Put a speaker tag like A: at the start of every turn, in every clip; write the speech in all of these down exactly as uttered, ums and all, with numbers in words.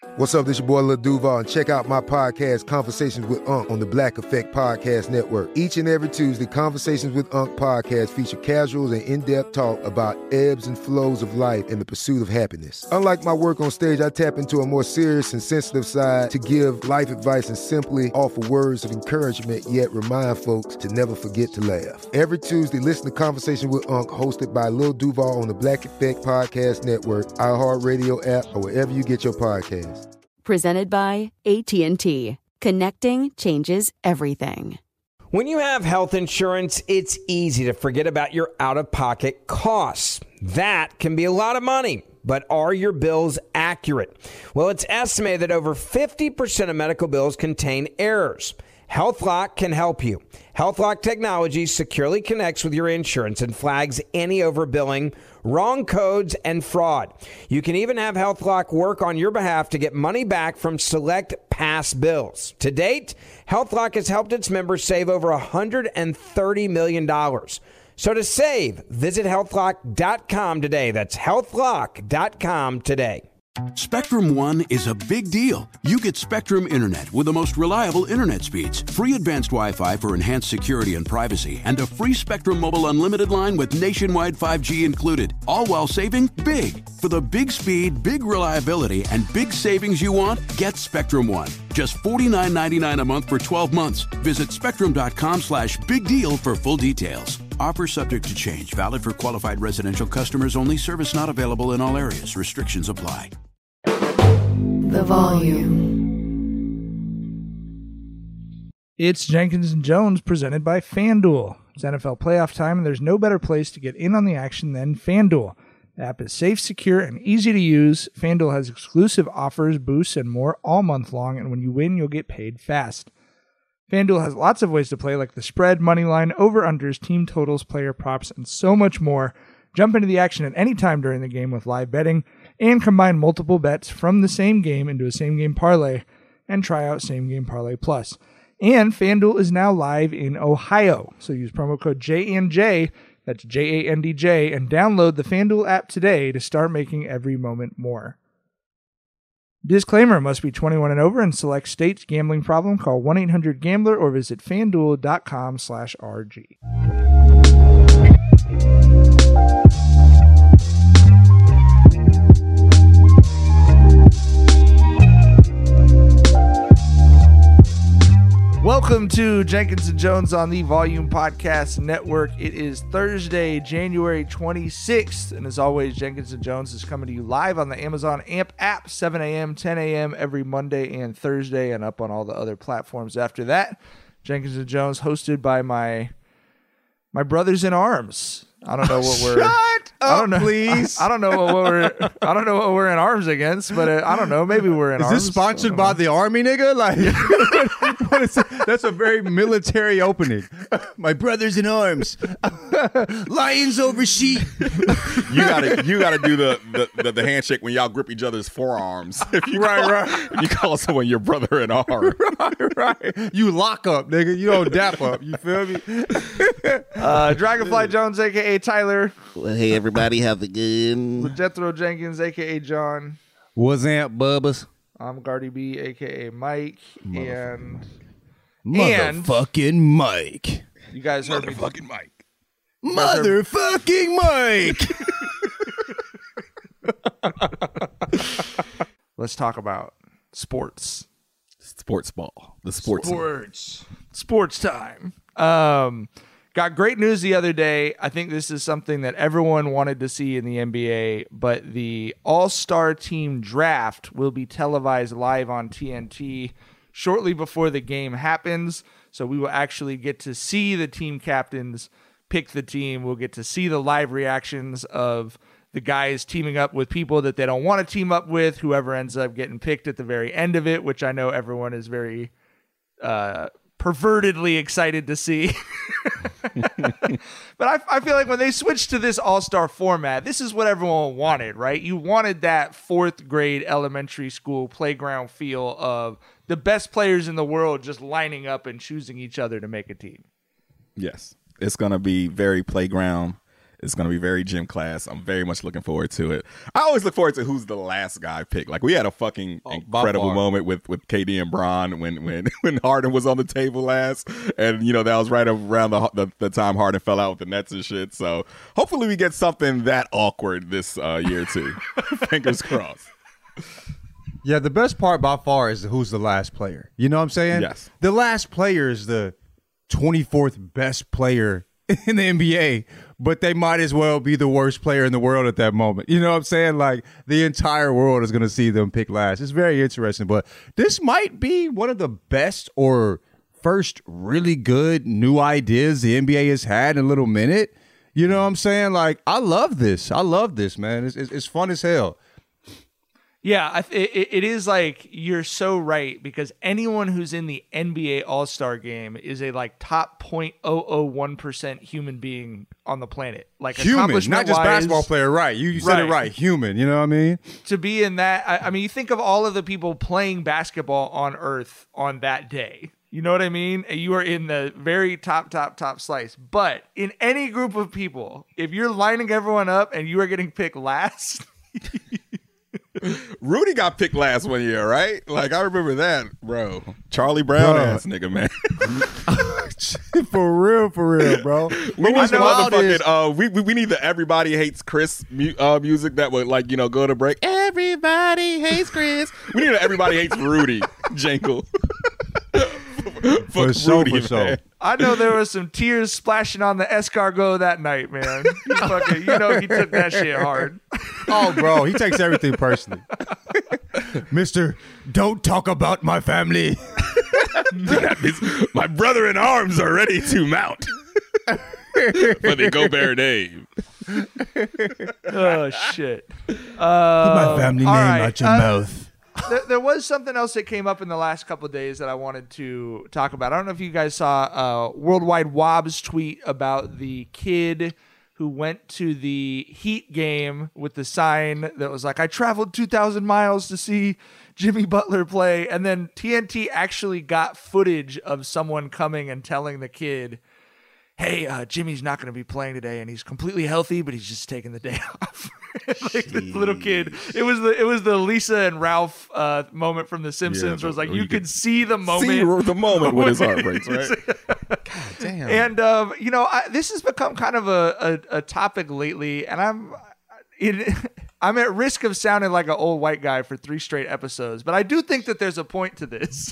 A: What's up, this your boy Lil Duval, and check out my podcast, Conversations with Unc, on the Black Effect Podcast Network. Each and every Tuesday, Conversations with Unc podcast feature casuals and in-depth talk about ebbs and flows of life and the pursuit of happiness. Unlike my work on stage, I tap into a more serious and sensitive side to give life advice and simply offer words of encouragement, yet remind folks to never forget to laugh. Every Tuesday, listen to Conversations with Unc, hosted by Lil Duval on the Black Effect Podcast Network, iHeartRadio app, or wherever you get your podcasts.
B: Presented by A T and T. Connecting changes everything.
C: When you have health insurance, it's easy to forget about your out-of-pocket costs. That can be a lot of money, but are your bills accurate? Well, it's estimated that over fifty percent of medical bills contain errors. HealthLock can help you. HealthLock technology securely connects with your insurance and flags any overbilling, wrong codes, and fraud. You can even have HealthLock work on your behalf to get money back from select past bills. To date, HealthLock has helped its members save over one hundred thirty million dollars. So to save, visit health lock dot com today. That's health lock dot com today.
D: Spectrum One is a big deal. You get Spectrum Internet with the most reliable internet speeds, free advanced Wi-Fi for enhanced security and privacy, and a free Spectrum Mobile Unlimited line with nationwide five G included, all while saving big. For the big speed, big reliability, and big savings you want, get Spectrum One. Just forty-nine ninety-nine a month for twelve months. Visit spectrum.com slash big deal for full details. Offer subject to change. Valid for qualified residential customers only. Service not available in all areas. Restrictions apply.
E: The Volume.
F: It's Jenkins and Jones presented by FanDuel. It's N F L playoff time, and there's no better place to get in on the action than FanDuel. The app is safe, secure, and easy to use. FanDuel has exclusive offers, boosts, and more all month long, and when you win, you'll get paid fast. FanDuel has lots of ways to play, like the spread, money line, over-unders, team totals, player props, and so much more. Jump into the action at any time during the game with live betting, and combine multiple bets from the same game into a same-game parlay, and try out Same Game Parlay Plus. And FanDuel is now live in Ohio, so use promo code J N J, that's J A N D J, and download the FanDuel app today to start making every moment more. Disclaimer: must be twenty-one and over and select states. Gambling problem? Call one eight hundred gambler or visit fanduel.com slash RG. Welcome to Jenkins and Jones on the Volume Podcast Network. It is Thursday, January twenty-sixth, and as always, Jenkins and Jones is coming to you live on the Amazon Amp app, seven a.m., ten a.m. every Monday and Thursday, and up on all the other platforms after that. Jenkins and Jones, hosted by my my brothers in arms. I don't know what we're.
G: Shut
F: I don't know,
G: up, please.
F: I, I don't know what we're. I don't know what we're in arms against, but uh, I don't know. Maybe we're in
G: Is
F: arms.
G: this sponsored by the Army, nigga? Like, what is that? That's a very military opening. My brothers in arms, lions over sheep.
H: You gotta, you gotta do the, the, the, the handshake when y'all grip each other's forearms. If you
G: Right,
H: call,
G: right.
H: If you call someone your brother in arms.
G: right, right. You lock up, nigga. You don't dap up. You feel me?
F: Uh, Dragonfly Jones, aka Tyler.
I: Well, hey, everybody, have a good...
F: Jethro Jenkins, aka John.
G: What's up, Bubbas?
F: I'm Gardy B, aka Mike, and
G: Motherfucking Mike.
F: you guys heard me.
H: Motherfucking Mike.
G: Motherfucking Mike.
F: Let's talk about sports.
H: Sports ball. The sports.
F: Sports. Sports time. Um, got great news the other day. I think this is something that everyone wanted to see in the N B A, but the All-Star Team Draft will be televised live on T N T shortly before the game happens. So we will actually get to see the team captains pick the team. We'll get to see the live reactions of the guys teaming up with people that they don't want to team up with, whoever ends up getting picked at the very end of it, which I know everyone is very uh, pervertedly excited to see. But I, I feel like when they switched to this all-star format, this is what everyone wanted, right? You wanted that fourth grade elementary school playground feel of the best players in the world just lining up and choosing each other to make a team.
H: Yes. It's going to be very playground. It's going to be very gym class. I'm very much looking forward to it. I always look forward to who's the last guy picked. Like, we had a fucking oh, incredible moment with, with K D and Bron when when when Harden was on the table last. And, you know, that was right around the, the, the time Harden fell out with the Nets and shit. So hopefully we get something that awkward this uh, year, too. Fingers crossed.
G: Yeah, the best part by far is who's the last player. You know what I'm saying?
H: Yes.
G: The last player is the twenty-fourth best player in the N B A, but they might as well be the worst player in the world at that moment. You know what I'm saying? Like, the entire world is going to see them pick last. It's very interesting, but this might be one of the best or first really good new ideas the N B A has had in a little minute. You know what I'm saying? Like, I love this. I love this, man. It's, it's, it's fun as hell.
F: Yeah, I th- it, it is like, you're so right, because anyone who's in the N B A All-Star game is a like top zero point zero zero one percent human being on the planet. Like,
G: human, not just basketball player, right? You, you said right. it right, human, you know what I mean?
F: To be in that, I, I mean, you think of all of the people playing basketball on Earth on that day. You know what I mean? You are in the very top, top, top slice. But in any group of people, if you're lining everyone up and you are getting picked last...
H: Rudy got picked last one year, right? Like, I remember that, bro. Charlie Brown
G: bro.
H: ass nigga, man.
G: For real, for real, bro.
H: We need some motherfucking, uh, we, we we need the Everybody Hates Chris mu- uh, music that would, like, you know, go to break. Everybody hates Chris. We need an Everybody Hates Rudy jingle.
G: For sure, for sure.
F: I know there was some tears splashing on the escargot that night, man. He fucking, you know, he took that shit hard.
G: Oh, bro, he takes everything personally. Mister, don't talk about my family.
H: My brother in arms are ready to mount for the Gobert name.
F: Oh, shit. Uh,
G: Put my family name
F: right.
G: out your
F: uh,
G: mouth.
F: There, there was something else that came up in the last couple of days that I wanted to talk about. I don't know if you guys saw uh, Worldwide Wobb's tweet about the kid who went to the Heat game with the sign that was like, I traveled two thousand miles to see Jimmy Butler play. And then T N T actually got footage of someone coming and telling the kid, hey, uh, Jimmy's not going to be playing today, and he's completely healthy, but he's just taking the day off. Like, this little kid. It was the it was the Lisa and Ralph uh, moment from The Simpsons. Yeah, where it was like you, you could see the moment,
H: see the moment when his heart breaks, right?
G: God damn.
F: And um, you know, I, this has become kind of a, a, a topic lately, and I'm it, I'm at risk of sounding like an old white guy for three straight episodes, but I do think that there's a point to this.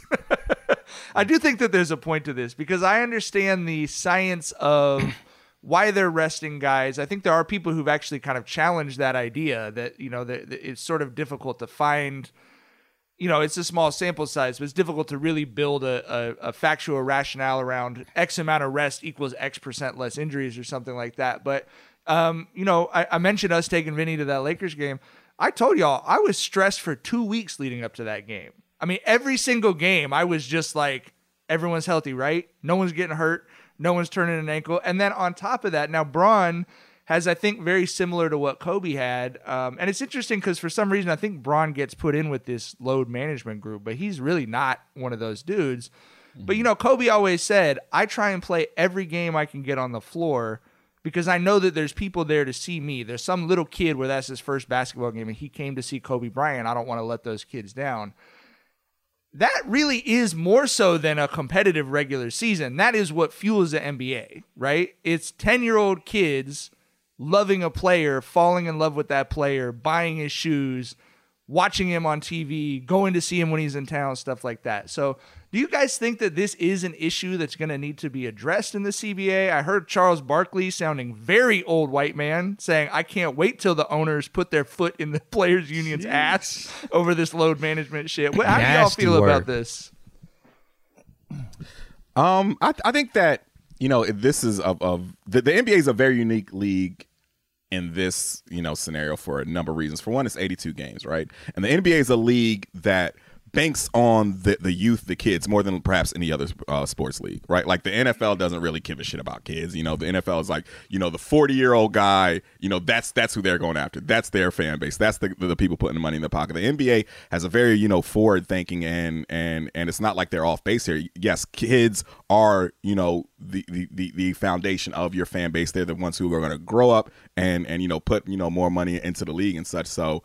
F: I do think that there's a point to this because I understand the science of why they're resting guys. I think there are people who've actually kind of challenged that idea that, you know, that, that it's sort of difficult to find, you know, it's a small sample size, but it's difficult to really build a, a, a factual rationale around X amount of rest equals X percent less injuries or something like that. But, um, you know, I, I mentioned us taking Vinny to that Lakers game. I told y'all I was stressed for two weeks leading up to that game. I mean, every single game, I was just like, everyone's healthy, right? No one's getting hurt. No one's turning an ankle. And then on top of that, now Bron has, I think, very similar to what Kobe had. Um, and it's interesting because for some reason, I think Bron gets put in with this load management group, but he's really not one of those dudes. Mm-hmm. But, you know, Kobe always said, I try and play every game I can get on the floor because I know that there's people there to see me. There's some little kid where that's his first basketball game and he came to see Kobe Bryant. I don't want to let those kids down. That really is more so than a competitive regular season. That is what fuels the N B A, right? It's ten-year-old kids loving a player, falling in love with that player, buying his shoes, watching him on T V, going to see him when he's in town, stuff like that. So do you guys think that this is an issue that's going to need to be addressed in the C B A? I heard Charles Barkley sounding very old white man saying, I can't wait till the owners put their foot in the players union's Jeez. ass over this load management shit. How do y'all feel word. about this?
H: Um, I, I think that, you know, this is of, of the, the N B A is a very unique league in this, you know, scenario for a number of reasons. For one, it's eighty-two games, right? And the N B A is a league that banks on the, the youth, the kids, more than perhaps any other uh, sports league, right? Like the N F L doesn't really give a shit about kids. You know, the N F L is like, you know, the forty-year-old guy, you know, that's that's who they're going after. That's their fan base. That's the the people putting the money in their pocket. The N B A has a very, you know, forward-thinking, and and and it's not like they're off base here. Yes, kids are, you know, the the the, the foundation of your fan base. They're the ones who are going to grow up and, and, you know, put, you know, more money into the league and such. So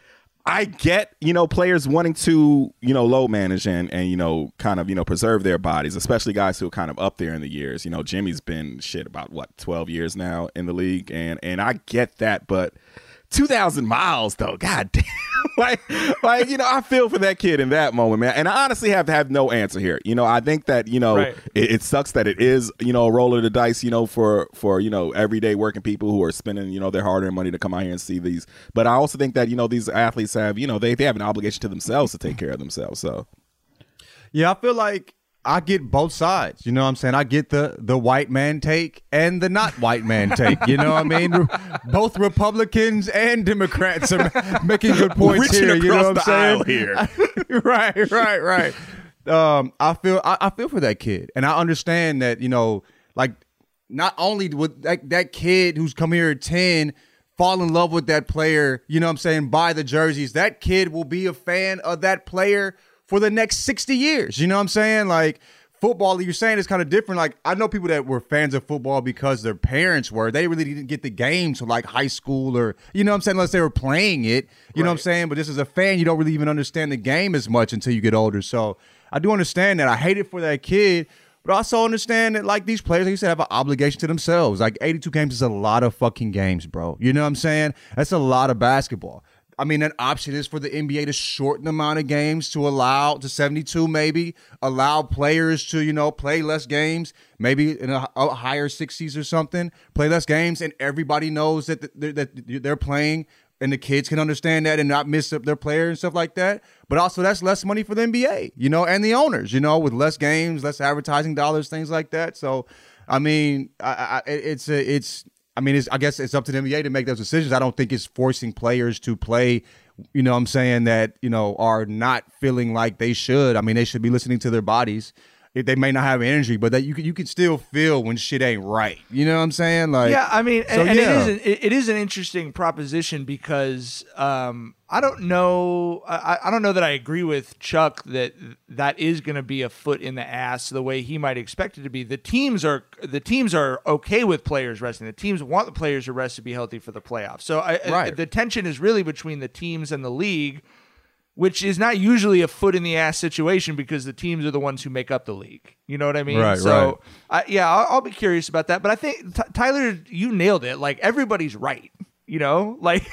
H: I get, you know, players wanting to, you know, load manage and, and, you know, kind of, you know, preserve their bodies, especially guys who are kind of up there in the years. You know, Jimmy's been shit about what, twelve years now in the league. And, and I get that, but two thousand miles though, god damn. like, like, you know, I feel for that kid in that moment, man. And I honestly have to have no answer here. You know, I think that, you know, right. it, it sucks that it is, you know, a roll of the dice, you know, for, for, you know, everyday working people who are spending, you know, their hard-earned money to come out here and see these. But I also think that, you know, these athletes have, you know, they, they have an obligation to themselves to take care of themselves. So,
G: yeah, I feel like I get both sides. You know what I'm saying? I get the the white man take and the not white man take. You know what I mean? Re- both Republicans and Democrats are making good points
H: Reaching
G: here. You know what I'm saying?
H: Here.
G: right, right, right. Um, I feel I, I feel for that kid, and I understand that, you know, like not only would that, that kid who's come here at ten fall in love with that player, you know what I'm saying, buy the jerseys, that kid will be a fan of that player for the next sixty years. You know what I'm saying? Like, football, you're saying, is kind of different. Like, I know people that were fans of football because their parents were. They really didn't get the game to, like, high school or, you know what I'm saying, unless they were playing it. You right. know what I'm saying? But just as a fan, you don't really even understand the game as much until you get older. So I do understand that. I hate it for that kid. But I also understand that, like, these players, like you said, have an obligation to themselves. Like, eighty-two games is a lot of fucking games, bro. You know what I'm saying? That's a lot of basketball. I mean, an option is for the N B A to shorten the amount of games to allow to seventy-two, maybe allow players to, you know, play less games, maybe in a, a higher sixties or something, play less games, and everybody knows that they're, that they're playing, and the kids can understand that and not miss up their player and stuff like that. But also, that's less money for the N B A, you know, and the owners, you know, with less games, less advertising dollars, things like that. So, I mean, I, I, it's a, it's. I mean, it's, I guess it's up to the N B A to make those decisions. I don't think it's forcing players to play, you know what I'm saying, that, you know, are not feeling like they should. I mean, they should be listening to their bodies. They may not have energy, but that you can, you can still feel when shit ain't right. You know what I'm saying? Like,
F: yeah, I mean,
G: so,
F: and, and
G: yeah.
F: it is an, it, it is an interesting proposition because um, I don't know, I, I don't know that I agree with Chuck that that is going to be a foot in the ass the way he might expect it to be. The teams are the teams are okay with players resting. The teams want the players to rest to be healthy for the playoffs. So I,
G: right.
F: I, the tension is really between the teams and the league, which is not usually a foot in the ass situation because the teams are the ones who make up the league. You know what I mean?
G: Right,
F: so,
G: right.
F: I, yeah, I'll, I'll be curious about that. But I think, T- Tyler, you nailed it. Like, everybody's right. You know, like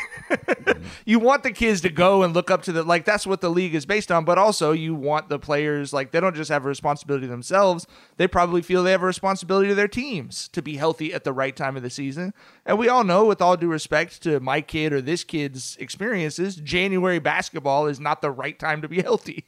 F: you want the kids to go and look up to the, like, that's what the league is based on. But also you want the players, like, they don't just have a responsibility to themselves. They probably feel they have a responsibility to their teams to be healthy at the right time of the season. And we all know, with all due respect to my kid or this kid's experiences, January basketball is not the right time to be healthy.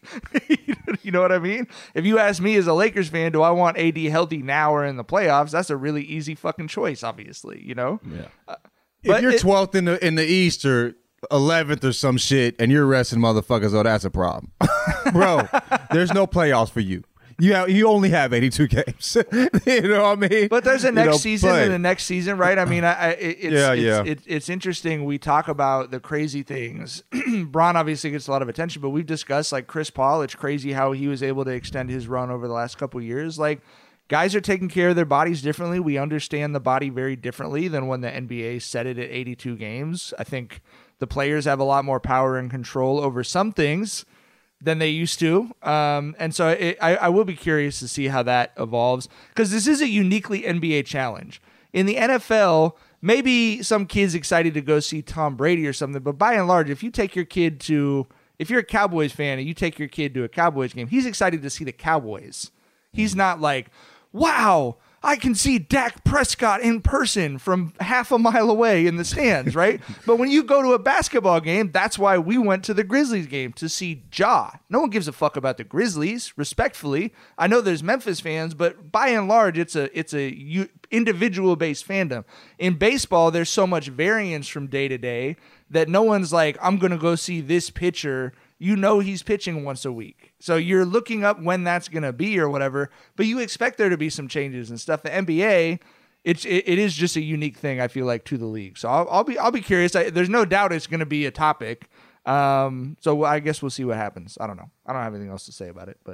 F: You know what I mean? If you ask me as a Lakers fan, do I want A D healthy now or in the playoffs? That's a really easy fucking choice, obviously, you know?
H: Yeah.
F: Uh,
G: If
F: But
G: you're
F: it-
G: twelfth in the in the East or eleventh or some shit, and you're resting motherfuckers, oh, that's a problem, bro. There's no playoffs for you. You have, you only have eighty-two games. You know what I mean?
F: But there's a
G: You
F: next
G: know,
F: season
G: play.
F: and the next season, right? I mean, I, I, it- it's,
G: Yeah,
F: it's,
G: yeah.
F: It, it's interesting. We talk about the crazy things. Bron obviously gets a lot of attention, but we've discussed, like, Chris Paul. It's crazy how he was able to extend his run over the last couple of years. Like, guys are taking care of their bodies differently. We understand the body very differently than when the N B A set it at eighty-two games. I think the players have a lot more power and control over some things than they used to. Um, and so it, I, I will be curious to see how that evolves, because this is a uniquely N B A challenge. In the N F L, maybe some kid's excited to go see Tom Brady or something, but by and large, if you take your kid to, if you're a Cowboys fan and you take your kid to a Cowboys game, he's excited to see the Cowboys. He's not like, wow, I can see Dak Prescott in person from half a mile away in the stands, right? But when you go to a basketball game, that's why we went to the Grizzlies game, to see Ja. No one gives a fuck about the Grizzlies, respectfully. I know there's Memphis fans, but by and large, it's a it's a u- individual-based fandom. In baseball, there's so much variance from day to day that no one's like, I'm going to go see this pitcher you know he's pitching once a week. So you're looking up when that's going to be or whatever, but you expect there to be some changes and stuff. The N B A, it's it, it is just a unique thing, I feel like, to the league. So I'll, I'll be I'll be curious. I, there's no doubt it's going to be a topic. Um, so I guess we'll see what happens. I don't know. I don't have anything else to say about it, but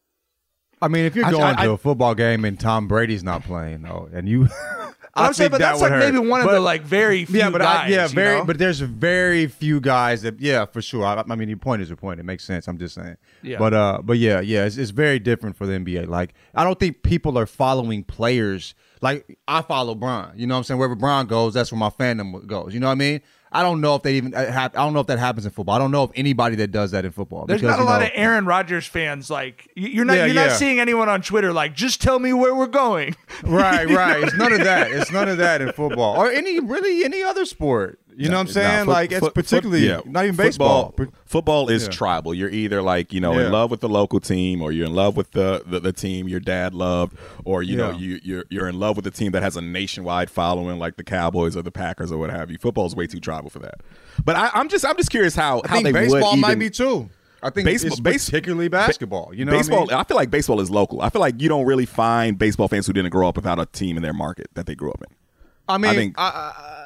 G: I mean, if you're
C: I-
G: going
C: I-
G: to a football game and Tom Brady's not playing, though, and you, I
F: I'm saying,
G: think
F: but
G: that
F: that's
G: would
F: like
G: hurt.
F: maybe one of
G: But-
F: the like very few
G: yeah, but
F: guys.
G: I, yeah,
F: you
G: very.
F: know?
G: But there's very few guys that, yeah, for sure. I, I mean, your point is your point. It makes sense. I'm just saying.
F: Yeah.
G: But uh, but yeah, yeah, it's, it's very different for the N B A. Like, I don't think people are following players. Like, I follow Bron. You know what I'm saying? Wherever Bron goes, that's where my fandom goes. You know what I mean? I don't know if they even have. I don't know if that happens in football. I don't know of anybody that does that in football.
F: There's
G: because,
F: not a
G: you
F: lot
G: know,
F: of Aaron Rodgers fans. Like you- you're not
G: Yeah,
F: you're
G: yeah.
F: not seeing anyone on Twitter like just tell me where we're going.
G: Right, right. It's none of that. It's none of that in football or any really any other sport. You know what I'm saying?
H: Nah,
G: like
H: foot-
G: it's
H: foot-
G: particularly
H: foot- yeah.
G: not even
H: Football-
G: baseball.
H: Football is
G: Yeah.
H: tribal. You're either like, you know,
G: Yeah.
H: in love with the local team, or you're in love with the, the, the team your dad loved, or you know,
G: Yeah.
H: you you're you're in love with the team that has a nationwide following, like the Cowboys or the Packers or what have you. Football is way too tribal for that. But I, I'm just I'm just curious how
G: I
H: how
G: think
H: they
G: baseball
H: would
G: might
H: even,
G: be too. I think
H: Baseball-
G: it's
H: base-
G: particularly basketball. You know, what I
H: baseball.
G: mean?
H: I feel like baseball is local. I feel like you don't really find baseball fans who didn't grow up without a team in their market that they grew up in.
G: I mean,
H: I think-
G: I,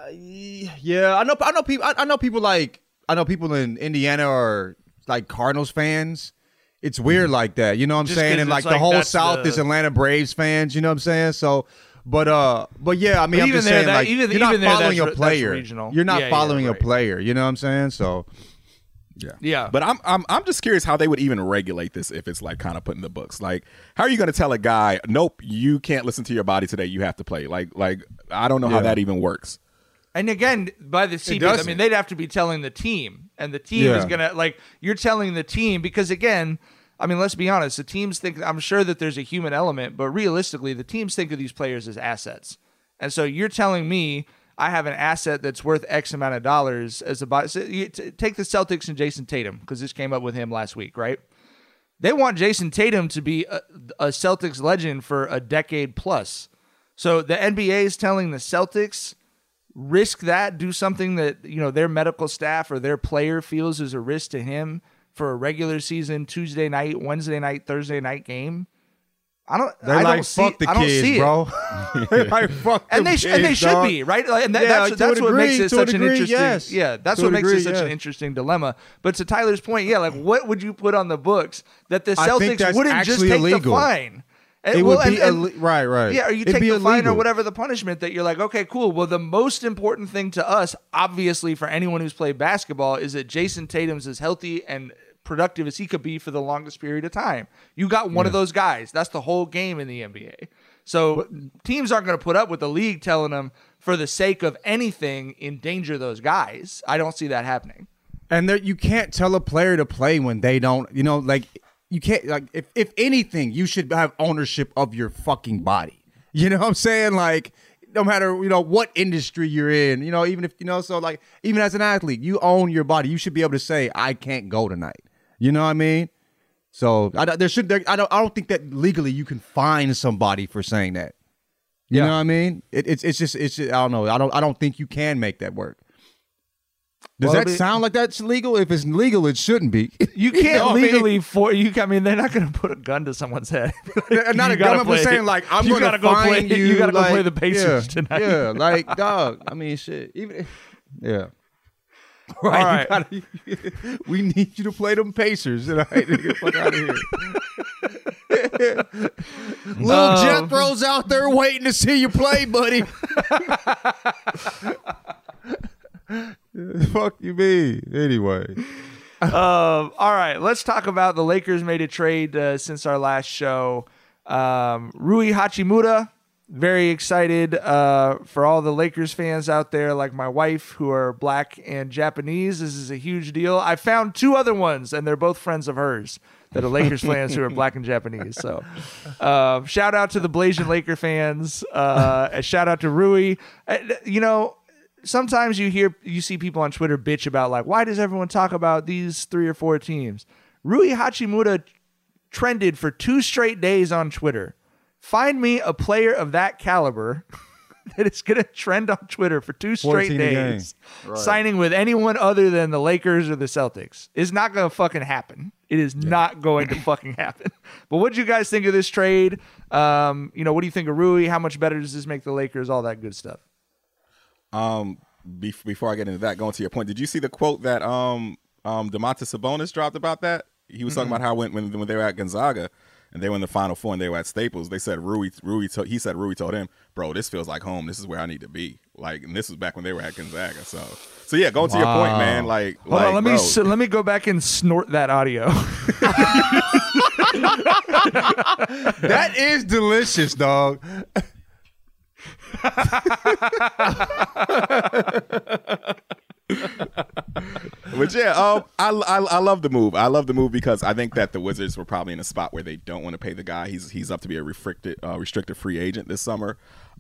G: I, yeah, I know. I know people. I, I know people like I know people in Indiana are like Cardinals fans. It's weird like that. You know what I'm
F: Just
G: saying?
F: 'cause
G: And
F: it's
G: like,
F: like
G: the whole
F: that's
G: South
F: the-
G: is Atlanta Braves fans. You know what I'm saying? So, but uh, but yeah, I mean,
F: But
G: I'm
F: even
G: just
F: there,
G: saying
F: that-
G: like
F: even-
G: you're not
F: even there,
G: following
F: that's
G: a
F: re- that's
G: player.
F: regional.
G: You're not
F: Yeah, yeah,
G: following a
F: right.
G: player. You know what I'm saying? So.
H: Yeah.
F: Yeah.
H: But I'm I'm I'm just curious how they would even regulate this if it's like kind of put in the books. Like, how are you going to tell a guy, nope, you can't listen to your body today, you have to play? Like like I don't know how
G: Yeah.
H: that even works.
F: And again, by the C B, I
G: doesn't.
F: mean they'd have to be telling the team, and the team
G: Yeah.
F: is gonna like you're telling the team because again, I mean let's be honest, the teams think I'm sure that there's a human element, but realistically, the teams think of these players as assets, and so you're telling me I have an asset that's worth X amount of dollars as a buy. So you t- take the Celtics and Jason Tatum because this came up with him last week, right? They want Jason Tatum to be a, a Celtics legend for a decade plus. So the N B A is telling the Celtics risk that, do something that you know their medical staff or their player feels is a risk to him for a regular season Tuesday night, Wednesday night, Thursday night game. I don't.
G: They
F: I
G: like
F: don't see.
G: fuck the
F: I don't
G: kids,
F: see it.
G: bro. They like fuck
F: And
G: them
F: they sh- and they
G: kids,
F: should
G: dog.
F: be right, Like, and that,
G: Yeah,
F: that's
G: to
F: that's
G: a
F: what
G: degree,
F: makes it
G: to a
F: such an
G: degree,
F: interesting.
G: yes.
F: Yeah, that's
G: To a
F: what makes
G: degree,
F: it such an
G: yes.
F: interesting dilemma. But to Tyler's point, yeah, like what would you put on the books that the
G: I think
F: Celtics
G: that's
F: wouldn't just
G: actually
F: take the
G: illegal.
F: fine? And-
G: It
F: well,
G: would be
F: and- and-
G: illi- right, right.
F: Yeah, or you
G: It'd
F: take
G: be
F: the fine or
G: illegal.
F: whatever the punishment that you're like, okay, cool. Well, the most important thing to us, obviously, for anyone who's played basketball, is that Jason Tatum's as healthy and productive as he could be for the longest period of time. You got one of those guys. That's the whole game in the N B A. So teams aren't going to put up with the league telling them, for the sake of anything, endanger those guys. I don't see that happening.
G: And there, you can't tell a player to play when they don't, you know, like you can't, like if, if anything, you should have ownership of your fucking body. You know what I'm saying? Like, no matter, you know, what industry you're in, you know, even if, you know, so like, even as an athlete, you own your body. You should be able to say, I can't go tonight. You know what I mean? So I, there should, there, I don't, I don't think that legally you can fine somebody for saying that. You
F: Yeah.
G: know what I mean? It, it's, it's just, it's just, I don't know. I don't, I don't think you can make that work. Does
F: Well,
G: that
F: it-
G: sound like that's legal? If it's legal, it shouldn't be.
F: You can't
G: know what I mean?
F: legally for you. I mean, they're not going to put a gun to someone's head.
G: Not
F: You
G: a
F: gotta
G: gun, but
F: play-
G: saying like I'm
F: you
G: going
F: gotta
G: to
F: go
G: find
F: play,
G: you.
F: You got to go
G: like,
F: play the Pacers
G: yeah,
F: tonight.
G: Yeah, like dog. I mean, shit. Even yeah.
F: Right. All right.
G: You gotta, we need you to play them Pacers tonight. Get the fuck out of here. Little
F: Um,
G: Jethro's out there waiting to see you play, buddy. Fuck you mean? Anyway.
F: Um, all right, let's talk about the Lakers made a trade uh, since our last show. Um, Rui Hachimura, very excited uh, for all the Lakers fans out there, like my wife, who are black and Japanese. This is a huge deal. I found two other ones, and they're both friends of hers that are Lakers fans who are black and Japanese. So, uh, shout out to the Blasian Laker fans. Uh, and shout out to Rui. Uh, you know. Sometimes you hear, you see people on Twitter bitch about like, why does everyone talk about these three or four teams? Rui Hachimura trended for two straight days on Twitter. Find me a player of that caliber that is going to trend on Twitter for two straight days,
G: right.
F: signing with anyone other than the Lakers or the Celtics, is not going to fucking happen. It is yeah. not going to fucking happen. But what do you guys think of this trade? Um, you know, what do you think of Rui? How much better does this make the Lakers? All that good stuff.
H: Um, be- before I get into that, going to your point, did you see the quote that um um Domantas Sabonis dropped about that? He was mm-hmm. talking about how when, when when they were at Gonzaga and they were in the Final Four and they were at Staples, they said Rui Rui to- he said Rui told him, bro, this feels like home. This is where I need to be. Like, and this was back when they were at Gonzaga. So so yeah, going wow. to your point, man. Like,
F: hold
H: like,
F: on, let
H: bro.
F: me so let me go back and snort that audio.
G: That is delicious, dog.
H: But yeah, um, I, I I love the move. I love the move because I think that the Wizards were probably in a spot where they don't want to pay the guy. He's he's up to be a restricted uh, restricted free agent this summer,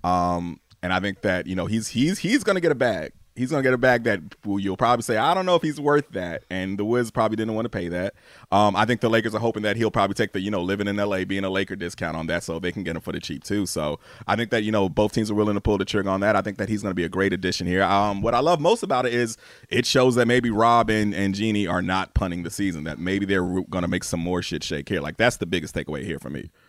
H: um, and I think that you know he's he's he's gonna get a bag. He's going to get a bag that you'll probably say, I don't know if he's worth that. And the Wiz probably didn't want to pay that. Um, I think the Lakers are hoping that he'll probably take the, you know, living in L A, being a Laker discount on that so they can get him for the cheap too. So I think that, you know, both teams are willing to pull the trigger on that. I think that he's going to be a great addition here. Um, what I love most about it is it shows that maybe Rob and, and Jeannie are not punting the season, that maybe they're going to make some more shit shake here. Like, that's the biggest takeaway here for me.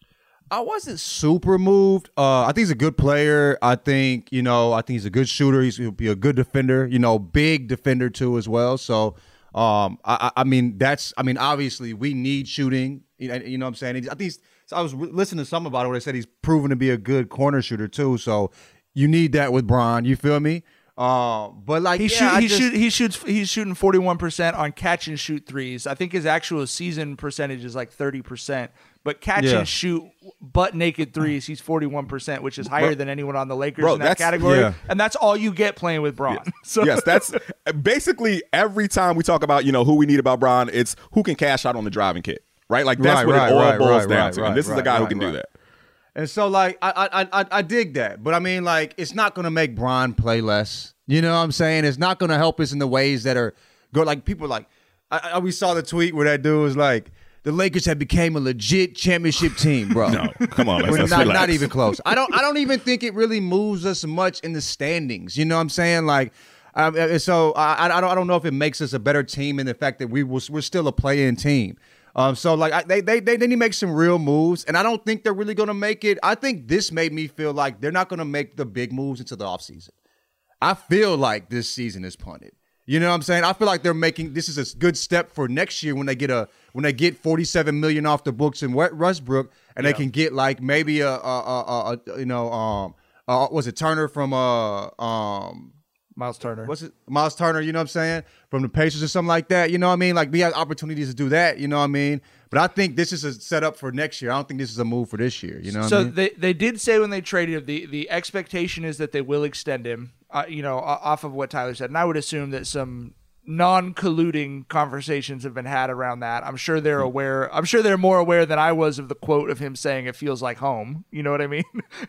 G: I wasn't super moved. Uh, I think he's a good player. I think, you know, I think he's a good shooter. He's, he'll be a good defender, you know, big defender too as well. So, um, I, I mean, that's, I mean, obviously we need shooting. You know, you know what I'm saying? I think he's, so I was listening to some about it where they said he's proven to be a good corner shooter too. So you need that with Bron. You feel me? Uh, but like
F: he,
G: yeah,
F: shoot, he,
G: just,
F: shoot, he shoots he's shooting forty-one percent on catch and shoot threes. I think his actual season percentage is like thirty percent. But catch
G: yeah.
F: and shoot butt naked threes, he's forty-one percent, which is higher bro, than anyone on the Lakers
H: bro,
F: in that category.
G: Yeah.
F: And that's all you get playing with Bron.
H: Yes.
F: So.
H: yes, that's basically every time we talk about, you know, who we need about Bron, it's who can cash out on the driving kit, right? Like that's
G: right,
H: what
G: right,
H: it all
G: right,
H: boils
G: right,
H: down
G: right,
H: to.
G: right,
H: and this
G: right,
H: is a guy
G: right,
H: who can
G: right.
H: do that.
G: And so, like, I, I, I, I dig that, but I mean, like, it's not gonna make Bron play less. You know what I'm saying? It's not gonna help us in the ways that are good. Like people, like, I, I we saw the tweet where that dude was like, the Lakers have became a legit championship team, bro.
H: No, come on, let's,
G: We're
H: let's
G: not,
H: relax.
G: not even close. I don't, I don't even think it really moves us much in the standings. You know what I'm saying? Like, um, so I, I don't, I don't know if it makes us a better team in the fact that we was, we're still a play-in team. Um, so like I, they they they need to make some real moves, and I don't think they're really going to make it. I think this made me feel like they're not going to make the big moves into the offseason. I feel like this season is punted. You know what I'm saying? I feel like they're making this is a good step for next year when they get a when they get forty-seven million off the books in Westbrook, and yeah. they can get like maybe a, a, a, a you know um uh, was it Turner from uh um.
F: Miles Turner.
G: What's it? Miles Turner, you know what I'm saying? From the Pacers or something like that. You know what I mean? Like, we have opportunities to do that, you know what I mean? But I think this is a setup for next year. I don't think this is a move for this year, you know what
F: so
G: I mean?
F: So they, they did say when they traded him, the, the expectation is that they will extend him, uh, you know, off of what Tyler said. And I would assume that some non-colluding conversations have been had around that. I'm sure they're aware. I'm sure they're more aware than I was of the quote of him saying it feels like home. You know what I mean?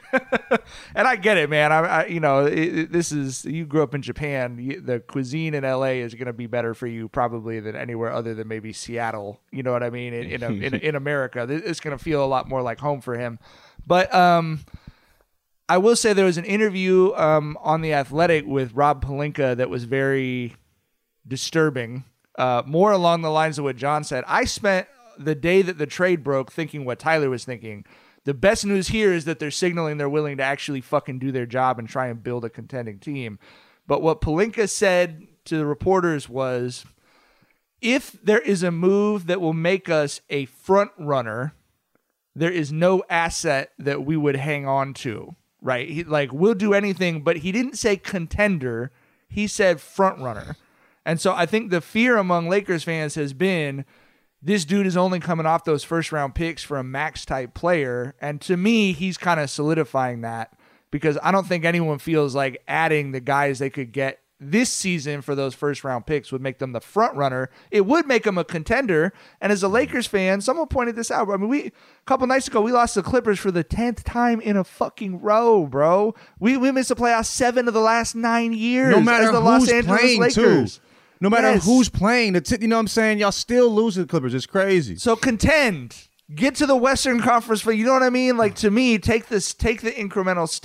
F: And I get it, man. I, I you know, it, it, this is you grew up in Japan. You, the cuisine in L A is going to be better for you probably than anywhere other than maybe Seattle. You know what I mean? In in, a, in, in America, it's going to feel a lot more like home for him. But um. I will say there was an interview um, on The Athletic with Rob Pelinka that was very disturbing, uh, more along the lines of what John said. I spent the day that the trade broke thinking what Tyler was thinking. The best news here is that they're signaling they're willing to actually fucking do their job and try and build a contending team. But what Pelinka said to the reporters was, if there is a move that will make us a front runner, there is no asset that we would hang on to. Right, he, like we'll do anything, but he didn't say contender. He said front runner, and so I think the fear among Lakers fans has been this dude is only coming off those first round picks for a max type player, and to me, he's kind of solidifying that because I don't think anyone feels like adding the guys they could get this season for those first round picks would make them the front runner. It would make them a contender. And as a Lakers fan, someone pointed this out. I mean, we a couple nights ago we lost the Clippers for the tenth time in a fucking row, bro. We we missed the playoffs seven of the last nine years.
G: No matter
F: as the
G: who's
F: Los Angeles
G: playing,
F: Lakers.
G: too. No matter
F: yes.
G: who's playing, the t- you know what I'm saying? Y'all still lose to the Clippers. It's crazy.
F: So contend. Get to the Western Conference, but you know what I mean? Like, to me, take this, take the incremental step.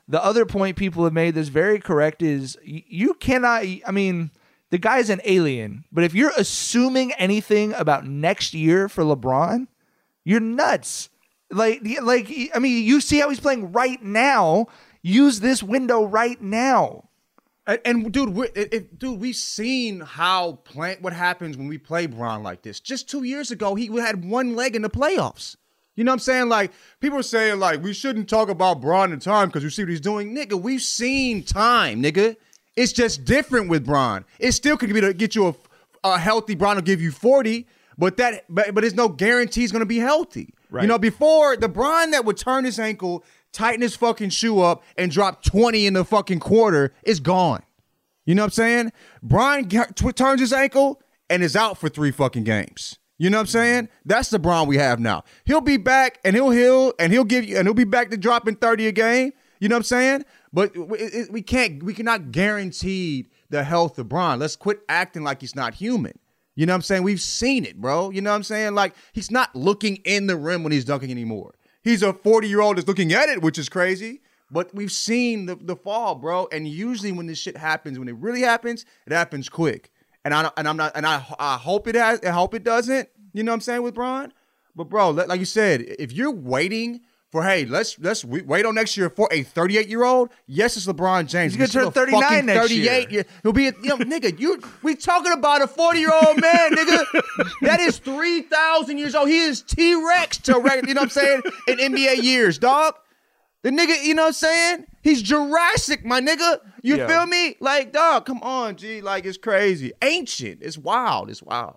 F: the other point people have made that's very correct is y- you cannot, I mean, the guy's an alien, but if you're assuming anything about next year for LeBron, you're nuts. Like, like I mean, you see how he's playing right now. Use this window right now.
G: And, and dude, we're, it, it, dude, we've seen how play, what happens when we play Bron like this. Just two years ago, he had one leg in the playoffs. You know what I'm saying? Like, people are saying, like, we shouldn't talk about Bron and time because we see what he's doing. Nigga, we've seen time, nigga. It's just different with Bron. It still could be to get you a, a healthy Bron will give you forty, but that but, but there's no guarantee he's going to be healthy. Right. You know, before, the Bron that would turn his ankle, tighten his fucking shoe up, and drop twenty in the fucking quarter is gone. You know what I'm saying? Bron t- turns his ankle and is out for three fucking games. You know what I'm saying? That's the Bron we have now. He'll be back and he'll heal and he'll give you and he'll be back to dropping thirty a game. You know what I'm saying? But we, it, we can't, we cannot guarantee the health of Bron. Let's quit acting like he's not human. You know what I'm saying? We've seen it, bro. You know what I'm saying? Like, he's not looking in the rim when he's dunking anymore. He's a forty-year-old that's looking at it, which is crazy. But we've seen the, the fall, bro. And usually when this shit happens, when it really happens, it happens quick. And I and I'm not and I I hope it has. I hope it doesn't. You know what I'm saying with Bron? But bro, like you said, if you're waiting for hey, let's let's wait on next year for a thirty-eight-year-old. Yes, it's LeBron James.
F: He's gonna turn thirty-nine next
G: thirty-eight
F: year.
G: He'll be, a, you know, nigga. You we talking about a forty-year-old man, nigga. That is three thousand years old. He is T-Rex to record. You know what I'm saying? In N B A years, dog. The nigga, you know what I'm saying? He's Jurassic, my nigga. You yeah. feel me? Like, dog, come on, G. Like, it's crazy. Ancient. It's wild. It's wild.